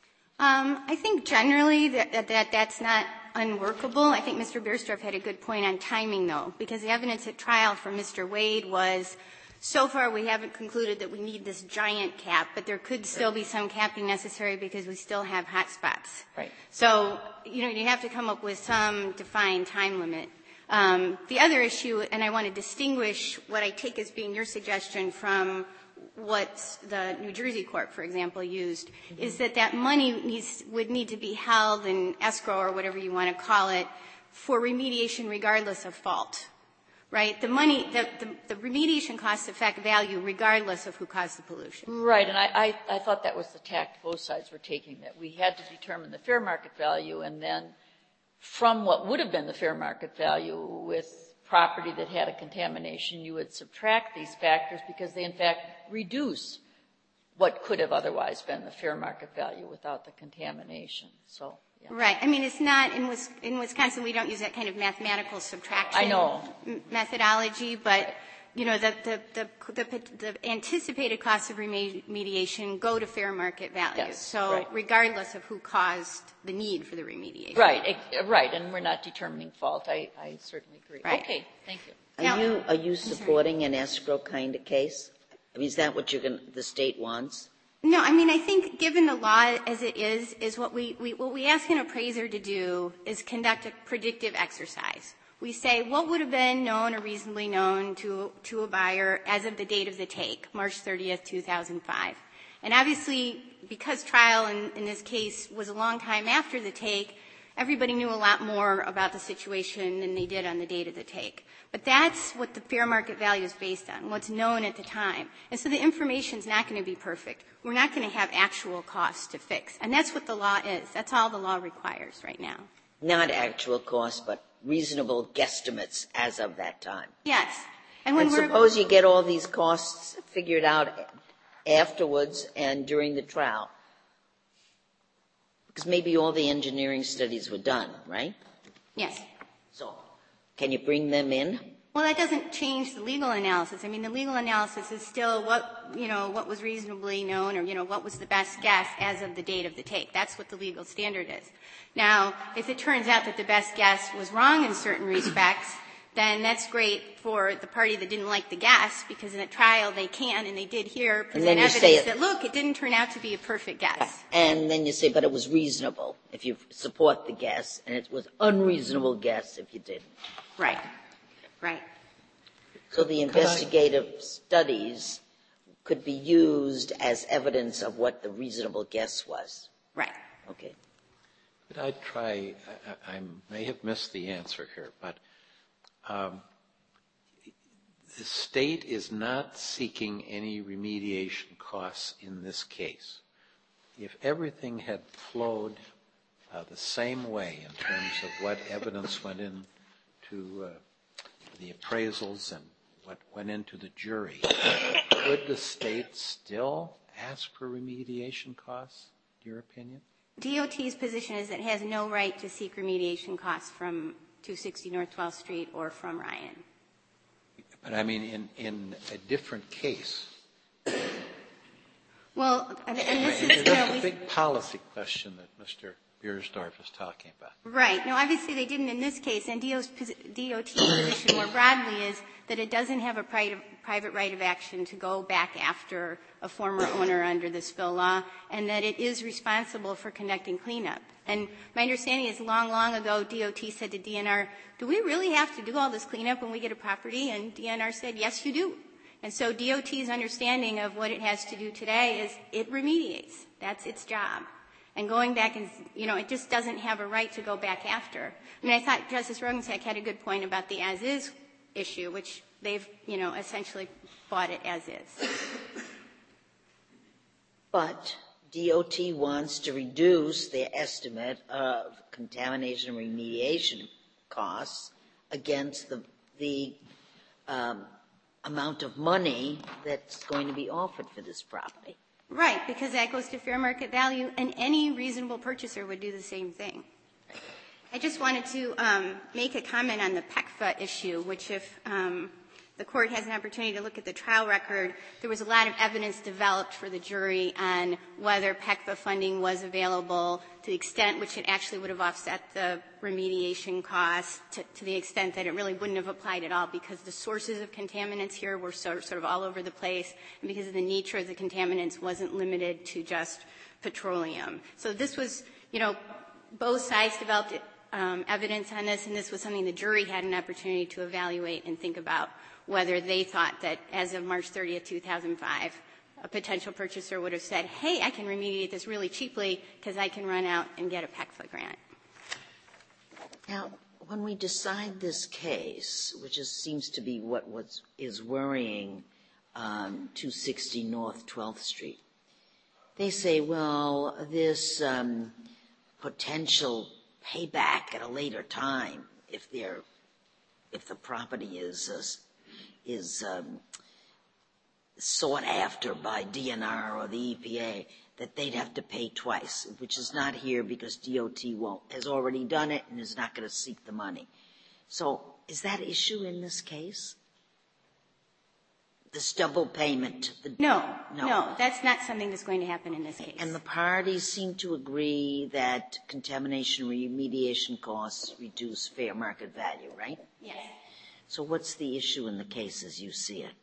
Um, I think generally that, that, that that's not unworkable. I think Mister Bierstrup had a good point on timing, though, because the evidence at trial from Mister Wade was, so far we haven't concluded that we need this giant cap, but there could still be some capping necessary because we still have hot spots. Right. So, you know, you have to come up with some defined time limit. Um, the other issue, and I want to distinguish what I take as being your suggestion from what the New Jersey court, for example, used, mm-hmm. is that that money needs, would need to be held in escrow or whatever you want to call it for remediation regardless of fault, right? The money, the, the, the remediation costs affect value regardless of who caused the pollution. Right, and I, I, I thought that was the tact both sides were taking, that we had to determine the fair market value, and then from what would have been the fair market value with property that had a contamination, you would subtract these factors because they in fact reduce what could have otherwise been the fair market value without the contamination. So, yeah. Right. I mean, it's not in, Wis- in Wisconsin. We don't use that kind of mathematical subtraction I know. m- methodology, but you know, the the, the the the anticipated costs of remediation go to fair market value. Yes, so, right. regardless of who caused the need for the remediation. Right. Right. And we're not determining fault. I, I certainly agree. Right. Okay. Thank you. Are Now- you are you supporting an escrow kind of case? I mean, is that what you're going the state wants? No, I mean, I think given the law as it is, is what we, we what we ask an appraiser to do is conduct a predictive exercise. We say what would have been known or reasonably known to to a buyer as of the date of the take, March thirtieth, two thousand five. And obviously, because trial in, in this case was a long time after the take, everybody knew a lot more about the situation than they did on the date of the take. But that's what the fair market value is based on, what's known at the time. And so the information's not going to be perfect. We're not going to have actual costs to fix. And that's what the law is. That's all the law requires right now. Not actual costs, but reasonable guesstimates as of that time. Yes. And when And we're suppose you get all these costs figured out afterwards and during the trial. Because maybe all the engineering studies were done, right? Yes. So can you bring them in? Well, that doesn't change the legal analysis. I mean, the legal analysis is still what, you know, what was reasonably known or, you know, what was the best guess as of the date of the take. That's what the legal standard is. Now, if it turns out that the best guess was wrong in certain respects, then that's great for the party that didn't like the guess, because in a trial they can, and they did here, present evidence that, look, it didn't turn out to be a perfect guess. And then you say, but it was reasonable if you support the guess, and it was unreasonable guess if you didn't. Right. Right. So the investigative studies could be used as evidence of what the reasonable guess was. Right. Okay. Could I try, I, I may have missed the answer here, but um, the state is not seeking any remediation costs in this case. If everything had flowed uh, the same way in terms of what evidence went into uh, the appraisals and what went into the jury, would the state still ask for remediation costs, in your opinion? D O T's position is that it has no right to seek remediation costs from two sixty North twelfth Street or from Ryan. But I mean, in, in a different case. Well, and, and this is, That's you know, a big policy question that Mister Biersdorf is talking about. Right. No, obviously they didn't in this case, and D O T's position more broadly is that it doesn't have a private right of action to go back after a former owner under the spill law, and that it is responsible for conducting cleanup. And my understanding is long, long ago, D O T said to D N R, do we really have to do all this cleanup when we get a property? And D N R said, yes, you do. And so D O T's understanding of what it has to do today is it remediates. That's its job. And going back and, you know, it just doesn't have a right to go back after. I mean, I thought Justice Roggensack had a good point about the as-is issue, which they've, you know, essentially bought it as is. But D O T wants to reduce their estimate of contamination and remediation costs against the, the um, amount of money that's going to be offered for this property. Right, because that goes to fair market value, and any reasonable purchaser would do the same thing. I just wanted to um, make a comment on the P E C F A issue, which if um, the court has an opportunity to look at the trial record, there was a lot of evidence developed for the jury on whether P E C F A funding was available to the extent which it actually would have offset the remediation costs, to, to the extent that it really wouldn't have applied at all, because the sources of contaminants here were sort, sort of all over the place, and because of the nature of the contaminants wasn't limited to just petroleum. So this was, you know, both sides developed um, evidence on this, and this was something the jury had an opportunity to evaluate and think about whether they thought that as of March thirtieth, two thousand five, a potential purchaser would have said, hey, I can remediate this really cheaply because I can run out and get a P E C F A grant. Now, when we decide this case, which is, seems to be what was, is worrying um, two sixty North twelfth Street, they say, well, this um, potential payback at a later time, if they're, if the property is uh, is um, sought after by D N R or the E P A, that they'd have to pay twice, which is not here because D O T won't, has already done it and is not going to seek the money. So is that issue in this case? This double payment? The, no, no, no, that's not something that's going to happen in this case. And the parties seem to agree that contamination remediation costs reduce fair market value, right? Yes. So what's the issue in the case as you see it?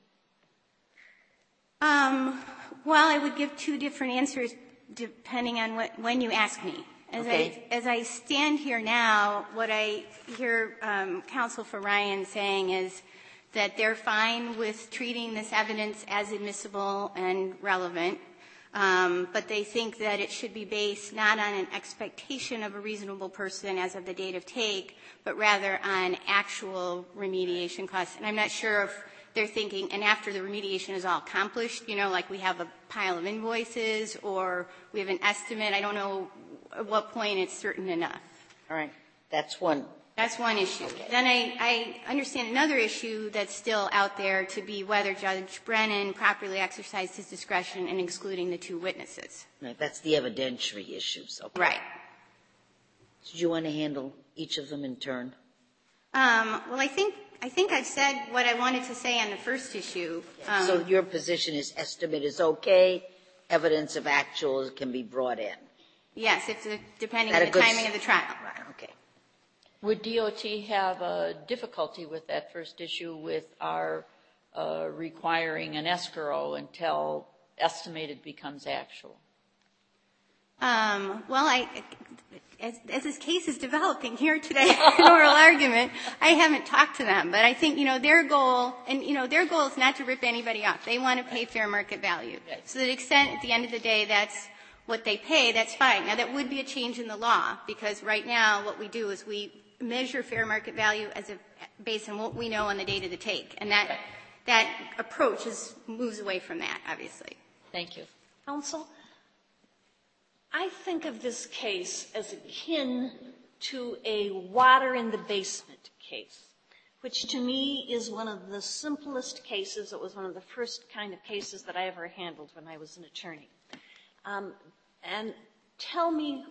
Um, well, I would give two different answers depending on what, when you ask me. As, okay. I, as I stand here now, what I hear um, counsel for Ryan saying is that they're fine with treating this evidence as admissible and relevant, um, but they think that it should be based not on an expectation of a reasonable person as of the date of take, but rather on actual remediation costs. And I'm not sure if they're thinking, and after the remediation is all accomplished, you know, like we have a pile of invoices or we have an estimate. I don't know at what point it's certain enough. All right. That's one. That's one issue. Okay. Then I, I understand another issue that's still out there to be whether Judge Brennan properly exercised his discretion in excluding the two witnesses. Right. That's the evidentiary issues. Okay. Right. Did you want to handle each of them in turn? Um, well, I think I think I've said what I wanted to say on the first issue. Um, so your position is estimate is okay, evidence of actual can be brought in? Yes, if the, depending At on a the good timing s- of the trial. Right, okay. Would D O T have a difficulty with that first issue with our uh, requiring an escrow until estimated becomes actual? Um, well, I, as, as this case is developing here today in oral argument, I haven't talked to them. But I think, you know, their goal, and, you know, their goal is not to rip anybody off. They want to pay fair market value. So to the extent, at the end of the day, that's what they pay, that's fine. Now, that would be a change in the law, because right now what we do is we measure fair market value as a, based on what we know on the date of the take. And that that approach is, moves away from that, obviously. Thank you. Counsel, I think of this case as akin to a water in the basement case, which to me is one of the simplest cases. It was one of the first kind of cases that I ever handled when I was an attorney. Um, and tell me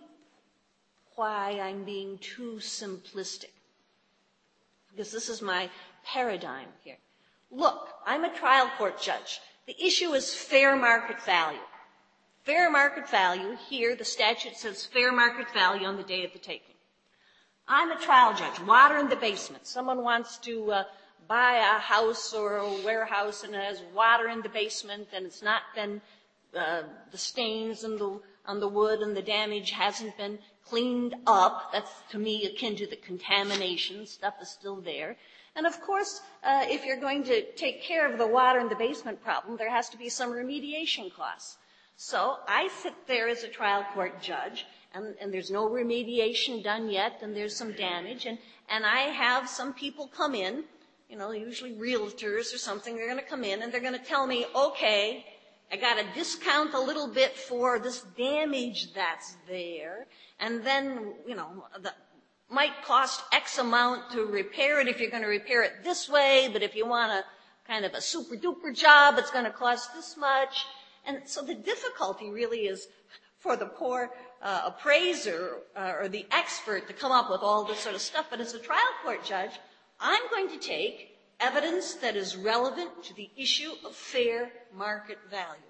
why I'm being too simplistic, because this is my paradigm here. Look, I'm a trial court judge. The issue is fair market value. Fair market value, here the statute says fair market value on the day of the taking. I'm a trial judge, water in the basement. Someone wants to uh, buy a house or a warehouse and it has water in the basement and it's not been, uh, the stains and the, on the wood and the damage hasn't been cleaned up. That's to me akin to the contamination. Stuff is still there. And of course, uh, if you're going to take care of the water in the basement problem, there has to be some remediation costs. So I sit there as a trial court judge, and, and there's no remediation done yet, and there's some damage, and, and I have some people come in, you know, usually realtors or something, they're going to come in and they're going to tell me, okay, I got to discount a little bit for this damage that's there, and then, you know, the might cost X amount to repair it if you're going to repair it this way, but if you want a kind of a super-duper job, it's going to cost this much. And so the difficulty really is for the poor uh, appraiser uh, or the expert to come up with all this sort of stuff. But as a trial court judge, I'm going to take evidence that is relevant to the issue of fair market value.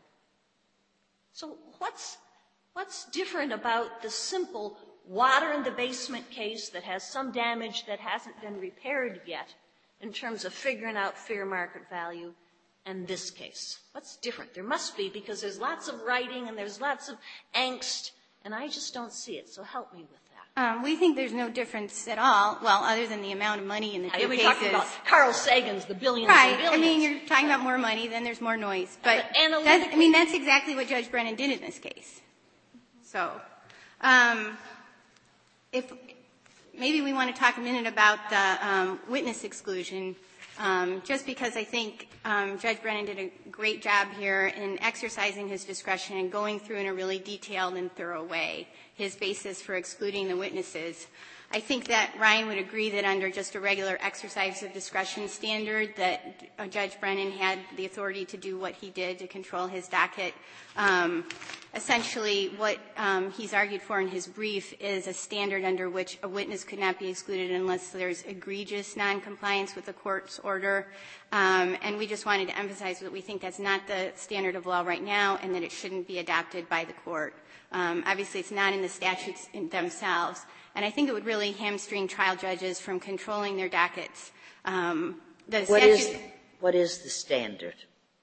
So what's, what's different about the simple water in the basement case that has some damage that hasn't been repaired yet in terms of figuring out fair market value and this case? What's different? There must be, because there's lots of writing and there's lots of angst, and I just don't see it. So help me with that. Um, we think there's no difference at all, well, other than the amount of money in the two Yeah, we're cases. talking about Carl Sagan's The Billions Right. and Billions. I mean, you're talking about more money, then there's more noise. But But analytically- that's, I mean, that's exactly what Judge Brennan did in this case. So, um, if maybe we want to talk a minute about the um, witness exclusion, um, just because I think um, Judge Brennan did a great job here in exercising his discretion and going through in a really detailed and thorough way his basis for excluding the witnesses. I think that Ryan would agree that under just a regular exercise of discretion standard that uh, Judge Brennan had the authority to do what he did to control his docket. Um, essentially, what um, he's argued for in his brief is a standard under which a witness could not be excluded unless there's egregious noncompliance with the court's order. Um, and we just wanted to emphasize that we think that's not the standard of law right now and that it shouldn't be adopted by the court. Um, obviously, it's not in the statutes in themselves. And I think it would really hamstring trial judges from controlling their dockets. Um, the What statute, is, what is the standard?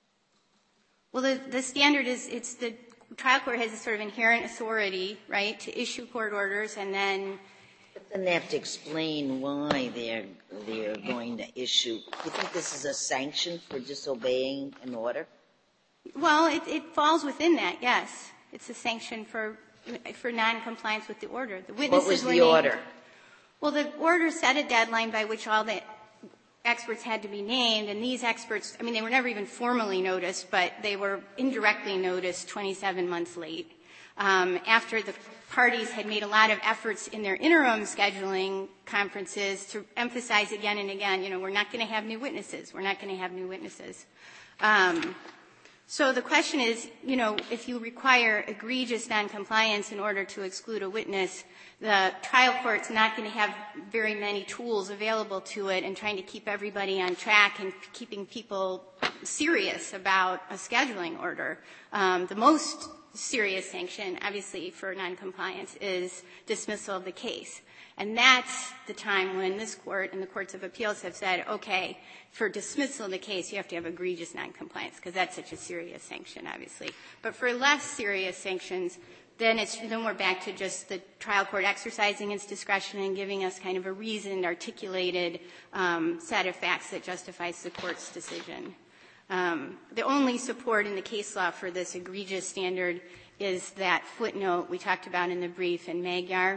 Well, the, the standard is it's the trial court has a sort of inherent authority, right, to issue court orders and then. But then they have to explain why they're, they're going to issue. Do you think this is a sanction for disobeying an order? Well, it, it falls within that, yes. It's a sanction for for noncompliance with the order. The witnesses What was were the named. order? Well, the order set a deadline by which all the experts had to be named, and these experts, I mean, they were never even formally noticed, but they were indirectly noticed twenty-seven months late. Um, after the parties had made a lot of efforts in their interim scheduling conferences to emphasize again and again, you know, we're not going to have new witnesses. We're not going to have new witnesses. Um, So the question is, you know, if you require egregious noncompliance in order to exclude a witness, the trial court's not going to have very many tools available to it in trying to keep everybody on track and keeping people serious about a scheduling order. Um, the most serious sanction, obviously, for noncompliance is dismissal of the case. And that's the time when this court and the courts of appeals have said, okay, for dismissal of the case, you have to have egregious noncompliance, because that's such a serious sanction, obviously. But for less serious sanctions, then it's then we're back to just the trial court exercising its discretion and giving us kind of a reasoned, articulated um, set of facts that justifies the court's decision. Um, the only support in the case law for this egregious standard is that footnote we talked about in the brief in Magyar.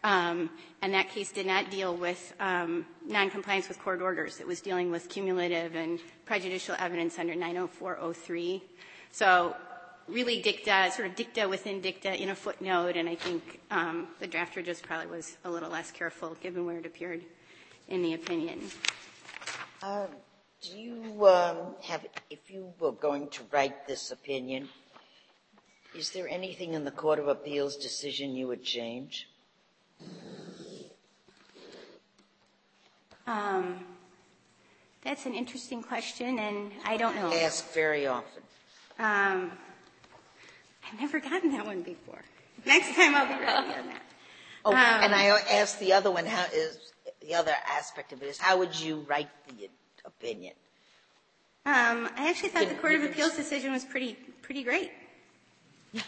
Um, and that case did not deal with um, noncompliance with court orders. It was dealing with cumulative and prejudicial evidence under nine oh four oh three. So really dicta, sort of dicta within dicta in a footnote, and I think um, the drafter just probably was a little less careful given where it appeared in the opinion. Uh, do you um, have, if you were going to write this opinion, is there anything in the Court of Appeals decision you would change? Um, that's an interesting question, and I don't know. I ask very often. Um, I've never gotten that one before. Next time I'll be ready on that. Oh, um, and I asked the other one, how is, the other aspect of it is, how would you write the opinion? Um, I actually thought the Court of Appeals decision was pretty, pretty great. Well,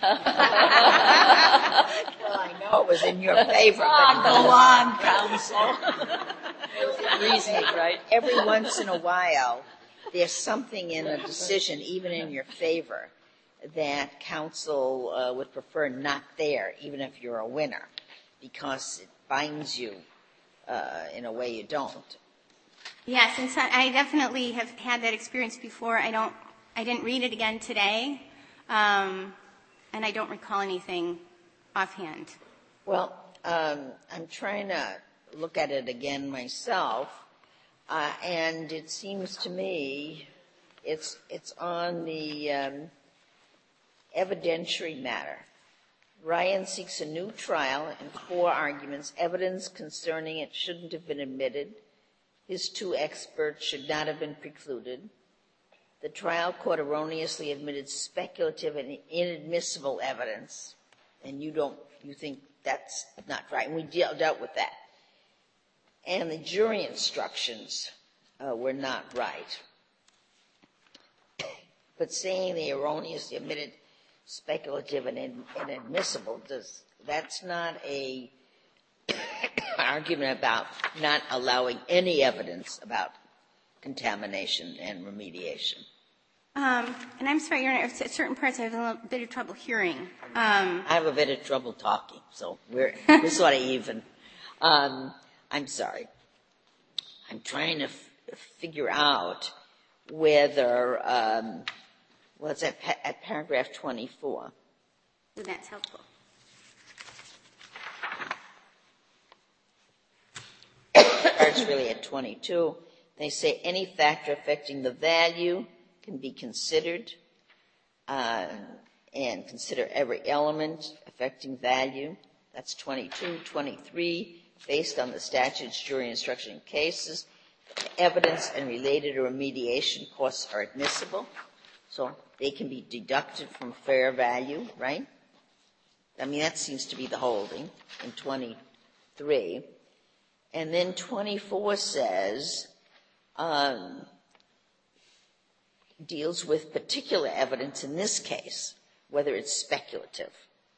I know it was in your favor, Ah, but go on, counsel. Reasoning, right? every once in a while, there's something in a decision, even in your favor, that counsel uh, would prefer not there, even if you're a winner, because it binds you uh, in a way you don't. Yes, and so I definitely have had that experience before. I don't, I didn't read it again today, um, and I don't recall anything offhand. Well, um, I'm trying to look at it again myself, uh, and it seems to me it's it's on the um, evidentiary matter. Ryan seeks a new trial and four arguments. Evidence concerning it shouldn't have been admitted. His two experts should not have been precluded. The trial court erroneously admitted speculative and inadmissible evidence, and you don't, you think that's not right. And we deal, dealt with that. And the jury instructions uh, were not right. But saying they erroneously admitted speculative and in, inadmissible, does, that's not a argument about not allowing any evidence about contamination and remediation. Um, and I'm sorry, Your Honor, at certain parts I have a little bit of trouble hearing. Um, I have a bit of trouble talking, so we're, we're sort of even. Um, I'm sorry. I'm trying to f- figure out whether, um, well, it's at, pa- at paragraph twenty-four. well, that's helpful. Starts really at twenty-two. They say any factor affecting the value can be considered, uh, and consider every element affecting value. That's twenty-two. twenty-three, based on the statute's jury instruction cases, evidence and related remediation costs are admissible, so they can be deducted from fair value, right? I mean, that seems to be the holding in twenty-three. And then twenty-four says, um, deals with particular evidence in this case, whether it's speculative.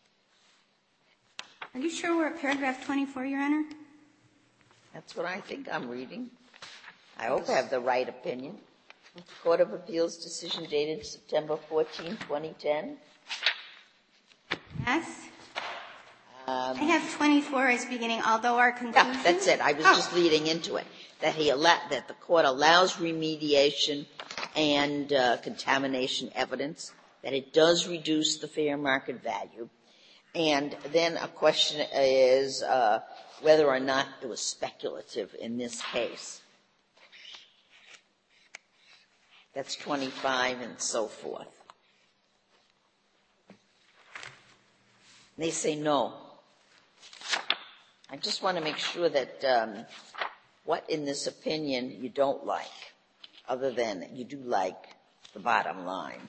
Are you sure we're at paragraph twenty-four, Your Honor? That's what I think I'm reading. I hope I have the right opinion. Court of Appeals decision dated September fourteenth, twenty ten. Yes. Um, I have twenty-four as beginning, although our conclusion. yeah, that's it. I was oh. just leading into it. That he allow, that the court allows remediation and uh, contamination evidence, that it does reduce the fair market value. And then a question is uh, whether or not it was speculative in this case. That's twenty-five and so forth. They say no. I just want to make sure that um, what in this opinion you don't like, other than you do like the bottom line.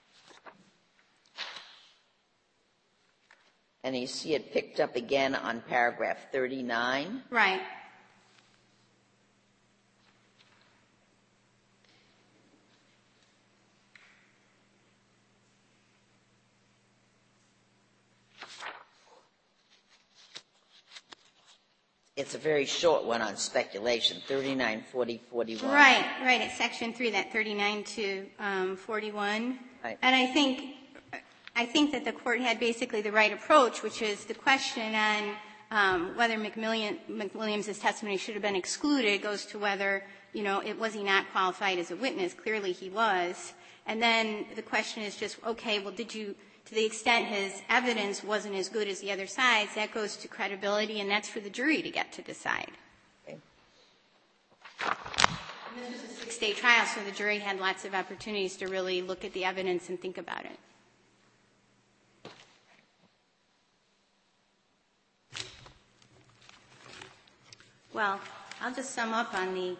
And you see it picked up again on paragraph thirty-nine. Right. It's a very short one on speculation, thirty-nine, forty, forty-one. Right, right. It's section three, that thirty-nine to um, forty-one. Right. And I think, I think that the court had basically the right approach, which is the question on um, whether McMillian, McWilliams' testimony should have been excluded goes to whether, you know, it, was he not qualified as a witness? Clearly he was. And then the question is just, okay, well, did you, to the extent his evidence wasn't as good as the other side's, that goes to credibility, and that's for the jury to get to decide. Okay. And this was a six-day trial, so the jury had lots of opportunities to really look at the evidence and think about it. Well, I'll just sum up on the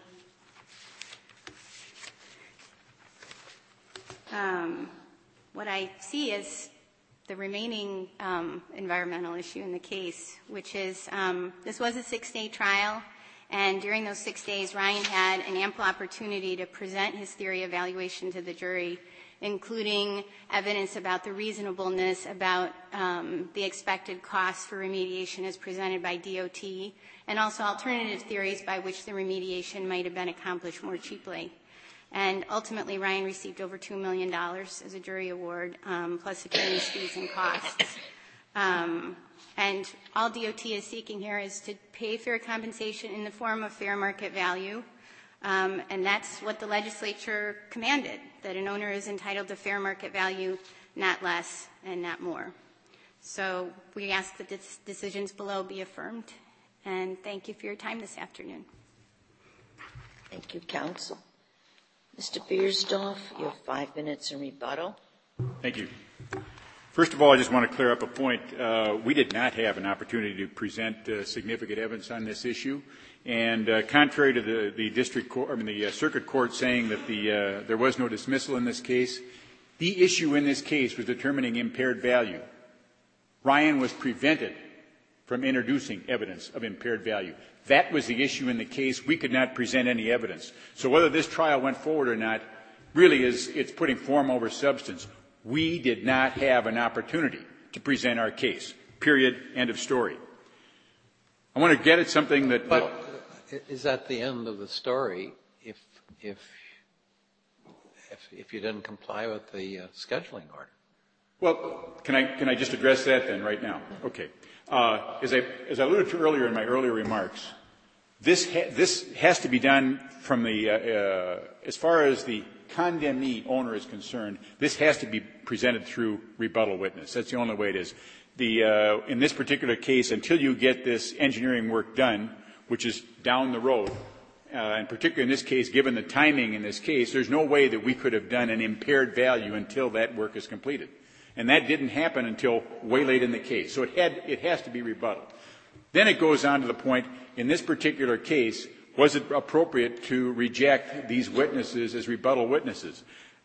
um, what I see as the remaining um, environmental issue in the case, which is um, this was a six-day trial, and during those six days, Ryan had an ample opportunity to present his theory evaluation to the jury, including evidence about the reasonableness, about um, the expected costs for remediation as presented by D O T, and also alternative theories by which the remediation might have been accomplished more cheaply. And ultimately, Ryan received over two million dollars as a jury award, um, plus attorney's fees and costs. Um, and all D O T is seeking here is to pay fair compensation in the form of fair market value. Um, and that's what the legislature commanded, that an owner is entitled to fair market value, not less and not more. So we ask that the decisions below be affirmed. And thank you for your time this afternoon. Thank you, counsel. Mister Biersdorf, you have five minutes in rebuttal. Thank you. First of all, I just want to clear up a point. Uh, we did not have an opportunity to present uh, significant evidence on this issue. And uh, contrary to the, the district court, I mean the uh, circuit court saying that the, uh, there was no dismissal in this case, the issue in this case was determining impaired value. Ryan was prevented from introducing evidence of impaired value. That was the issue in the case. We could not present any evidence. So whether this trial went forward or not really is, it's putting form over substance. We did not have an opportunity to present our case. Period. End of story. I want to get at something that... But is that the end of the story if, if, if, if you didn't comply with the uh, scheduling order? Well, can I, can I just address that then right now? Okay. Uh, as I, as I alluded to earlier in my earlier remarks, this, ha- this has to be done from the, uh, uh, as far as the condemnee owner is concerned, this has to be presented through rebuttal witness. That's the only way it is. The, uh, in this particular case, until you get this engineering work done, which is down the road, uh, and particularly in this case, given the timing in this case, there's no way that we could have done an impaired value until that work is completed. And that didn't happen until way late in the case. So it had, it has to be rebutted. Then it goes on to the point, in this particular case, was it appropriate to reject these witnesses as rebuttal witnesses?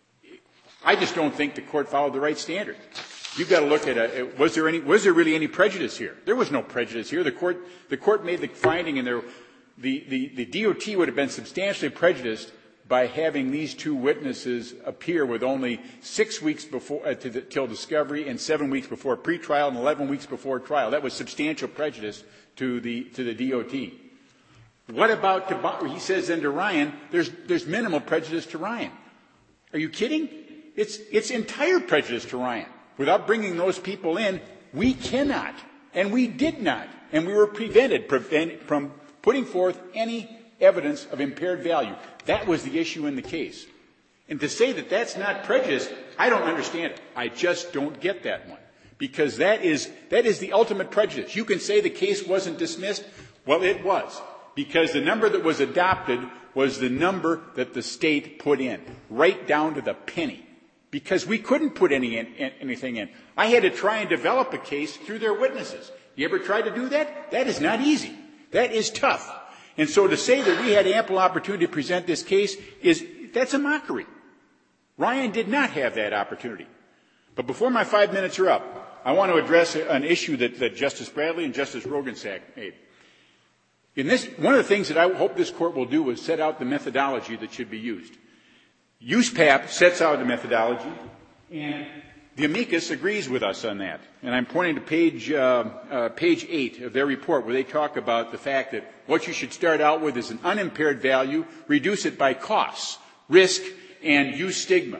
I just don't think the court followed the right standard. You've got to look at, a, was there any, was there really any prejudice here? There was no prejudice here. The court, the court made the finding, and there, the, the, the D O T would have been substantially prejudiced by having these two witnesses appear with only six weeks before uh, to the, till discovery and seven weeks before pretrial and eleven weeks before trial. That was substantial prejudice to the to the D O T. What about to, he says then to Ryan? There's there's minimal prejudice to Ryan. Are you kidding? It's it's entire prejudice to Ryan. Without bringing those people in, we cannot, and we did not, and we were prevented prevent, from putting forth any evidence of impaired value. That was the issue in the case. And to say that that's not prejudice, I don't understand it. I just don't get that one. Because that is, that is the ultimate prejudice. You can say the case wasn't dismissed. Well, it was. Because the number that was adopted was the number that the state put in, right down to the penny. Because we couldn't put any in, anything in. I had to try and develop a case through their witnesses. You ever tried to do that? That is not easy. That is tough. And so to say that we had ample opportunity to present this case is, that's a mockery. Ryan did not have that opportunity. But before my five minutes are up, I want to address an issue that, that Justice Bradley and Justice Roggensack made. In this, one of the things that I hope this court will do is set out the methodology that should be used. U S P A P sets out the methodology, and the amicus agrees with us on that. And I'm pointing to page, uh, uh, page eight of their report, where they talk about the fact that what you should start out with is an unimpaired value, reduce it by costs, risk, and use stigma.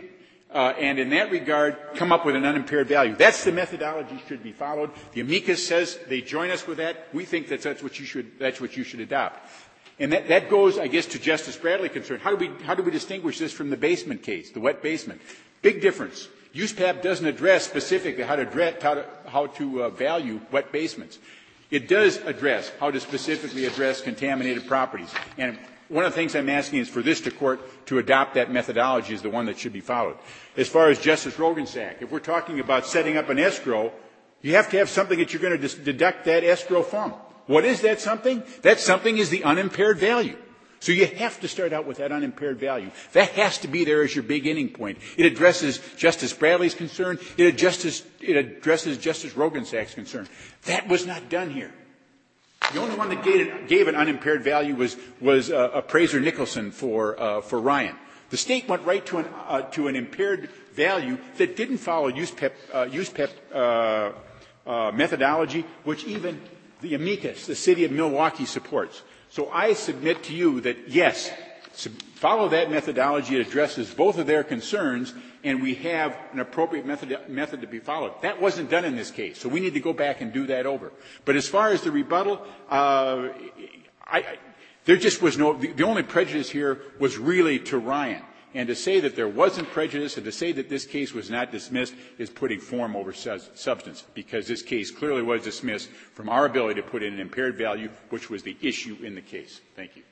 uh, and in that regard, come up with an unimpaired value. That's the methodology that should be followed. The amicus says they join us with that. We think that that's what you should, that's what you should adopt. And that, that goes, I guess, to Justice Bradley's concern. How do we, how do we distinguish this from the basement case, the wet basement? Big difference. U S P A P doesn't address specifically how to, address, how to, how to uh, value wet basements. It does address how to specifically address contaminated properties. And one of the things I'm asking is for this to court to adopt that methodology as the one that should be followed. As far as Justice Rogensack, if we're talking about setting up an escrow, you have to have something that you're going to dis- deduct that escrow from. What is that something? That something is the unimpaired value. So you have to start out with that unimpaired value. That has to be there as your beginning point. It addresses Justice Bradley's concern. It addresses, it addresses Justice Rogensack's concern. That was not done here. The only one that gave, gave an unimpaired value was, was uh, Appraiser Nicholson for, uh, for Ryan. The state went right to an, uh, to an impaired value that didn't follow U S P A P, uh, U S P A P uh, uh, methodology, which even the amicus, the city of Milwaukee, supports. So I submit to you that, yes, follow that methodology. It addresses both of their concerns, and we have an appropriate method, method to be followed. That wasn't done in this case, so we need to go back and do that over. But as far as the rebuttal, uh, I, I, there just was no, the, the only prejudice here was really to Ryan. And to say that there wasn't prejudice and to say that this case was not dismissed is putting form over substance, because this case clearly was dismissed from our ability to put in an impaired value, which was the issue in the case. Thank you.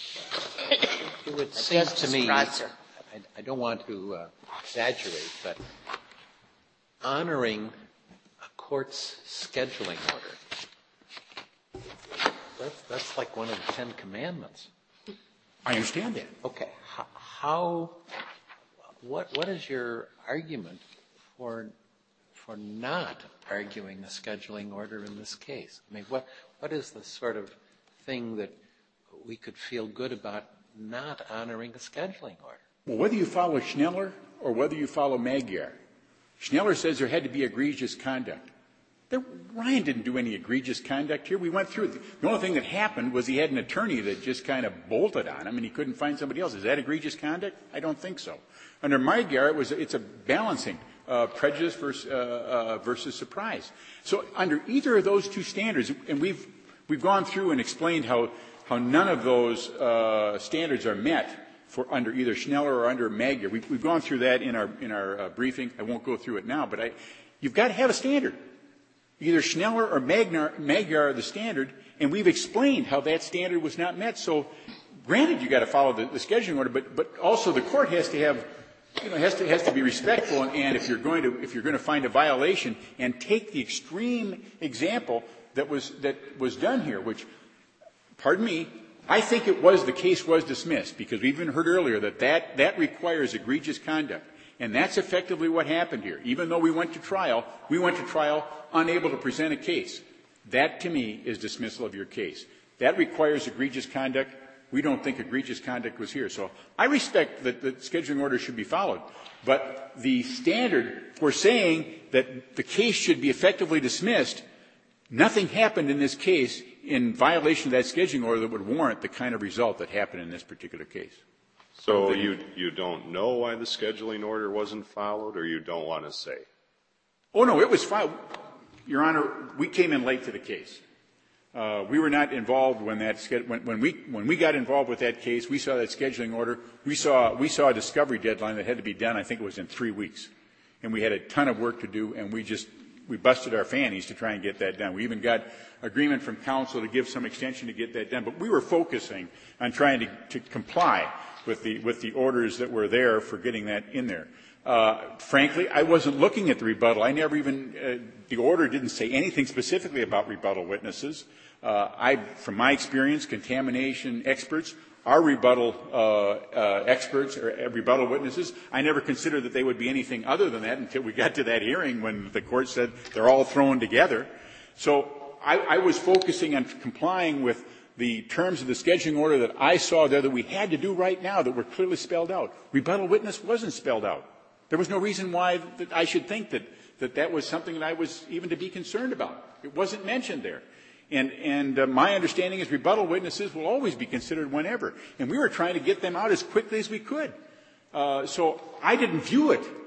It would seem to me, I, I don't want to uh, exaggerate, but honoring a court's scheduling order, that's, that's like one of the Ten Commandments. I understand that. Okay. How, what, what is your argument for, for not arguing a scheduling order in this case? I mean, what, what is the sort of thing that we could feel good about not honoring a scheduling order? Well, whether you follow Schneller or whether you follow Magyar, Schneller says there had to be egregious conduct. There, Ryan didn't do any egregious conduct here. We went through it. The only thing that happened was he had an attorney that just kind of bolted on him and he couldn't find somebody else. Is that egregious conduct? I don't think so. Under Magyar, it was, it's a balancing, uh, prejudice versus, uh, uh, versus surprise. So under either of those two standards, and we've, we've gone through and explained how, how none of those, uh, standards are met for under either Schneller or under Magyar. We've, we've gone through that in our, in our uh, briefing. I won't go through it now, but I, you've got to have a standard. Either Schneller or Magyar, Magyar are the standard, and we've explained how that standard was not met. So, granted, you've got to follow the, the scheduling order, but, but also the court has to have, you know, has to has to be respectful. And, and if you're going to if you're going to find a violation, and take the extreme example that was that was done here, which, pardon me, I think it was the case was dismissed because we even heard earlier that that, that requires egregious conduct. And that's effectively what happened here. Even though we went to trial, we went to trial unable to present a case. That, to me, is dismissal of your case. That requires egregious conduct. We don't think egregious conduct was here. So I respect that the scheduling order should be followed. But the standard for saying that the case should be effectively dismissed, nothing happened in this case in violation of that scheduling order that would warrant the kind of result that happened in this particular case. So you you don't know why the scheduling order wasn't followed, or you don't want to say? Oh, no, it was filed. Your Honor, we came in late to the case. Uh, we were not involved when that when, when we when we got involved with that case. We saw that scheduling order. We saw we saw a discovery deadline that had to be done. I think it was in three weeks, and we had a ton of work to do. And we just we busted our fannies to try and get that done. We even got agreement from counsel to give some extension to get that done. But we were focusing on trying to, to comply with the with the orders that were there for getting that in there. Uh, frankly, I wasn't looking at the rebuttal. I never even uh, the order didn't say anything specifically about rebuttal witnesses. Uh, I, from my experience, contamination experts are rebuttal uh, uh, experts or uh, rebuttal witnesses. I never considered that they would be anything other than that until we got to that hearing when the court said they're all thrown together. So I, I was focusing on complying with the terms of the scheduling order that I saw there that we had to do right now that were clearly spelled out. Rebuttal witness wasn't spelled out. There was no reason why that I should think that, that that was something that I was even to be concerned about. It wasn't mentioned there. And, and uh, my understanding is rebuttal witnesses will always be considered whenever. And we were trying to get them out as quickly as we could. Uh, so I didn't view it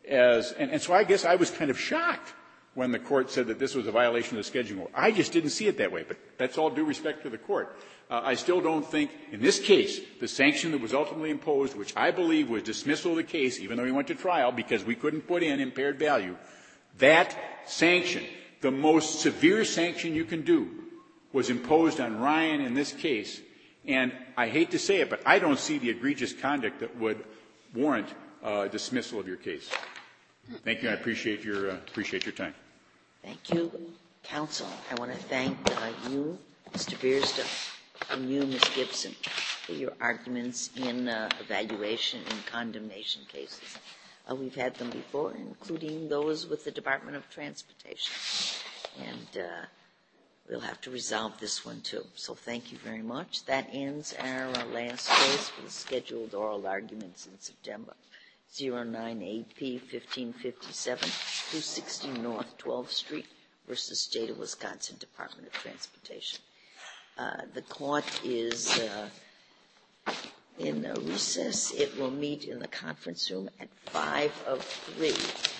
as, and, and so I guess I was kind of shocked when the court said that this was a violation of the scheduling order. I just didn't see it that way, but that's all due respect to the court. Uh, I still don't think, in this case, the sanction that was ultimately imposed, which I believe was dismissal of the case, even though we went to trial because we couldn't put in impaired value, that sanction, the most severe sanction you can do, was imposed on Ryan in this case. And I hate to say it, but I don't see the egregious conduct that would warrant uh, dismissal of your case. Thank you. I appreciate your, uh, appreciate your time. Thank you, counsel. I want to thank uh, you, Mister Biersdorf, and you, Miz Gibson, for your arguments in uh, evaluation and condemnation cases. Uh, we've had them before, including those with the Department of Transportation. And uh, we'll have to resolve this one, too. So thank you very much. That ends our uh, last case for the scheduled oral arguments in September. zero nine A P fifteen fifty-seven, two sixty North twelfth Street versus State of Wisconsin Department of Transportation. Uh, the court is uh, in a recess. It will meet in the conference room at five of three.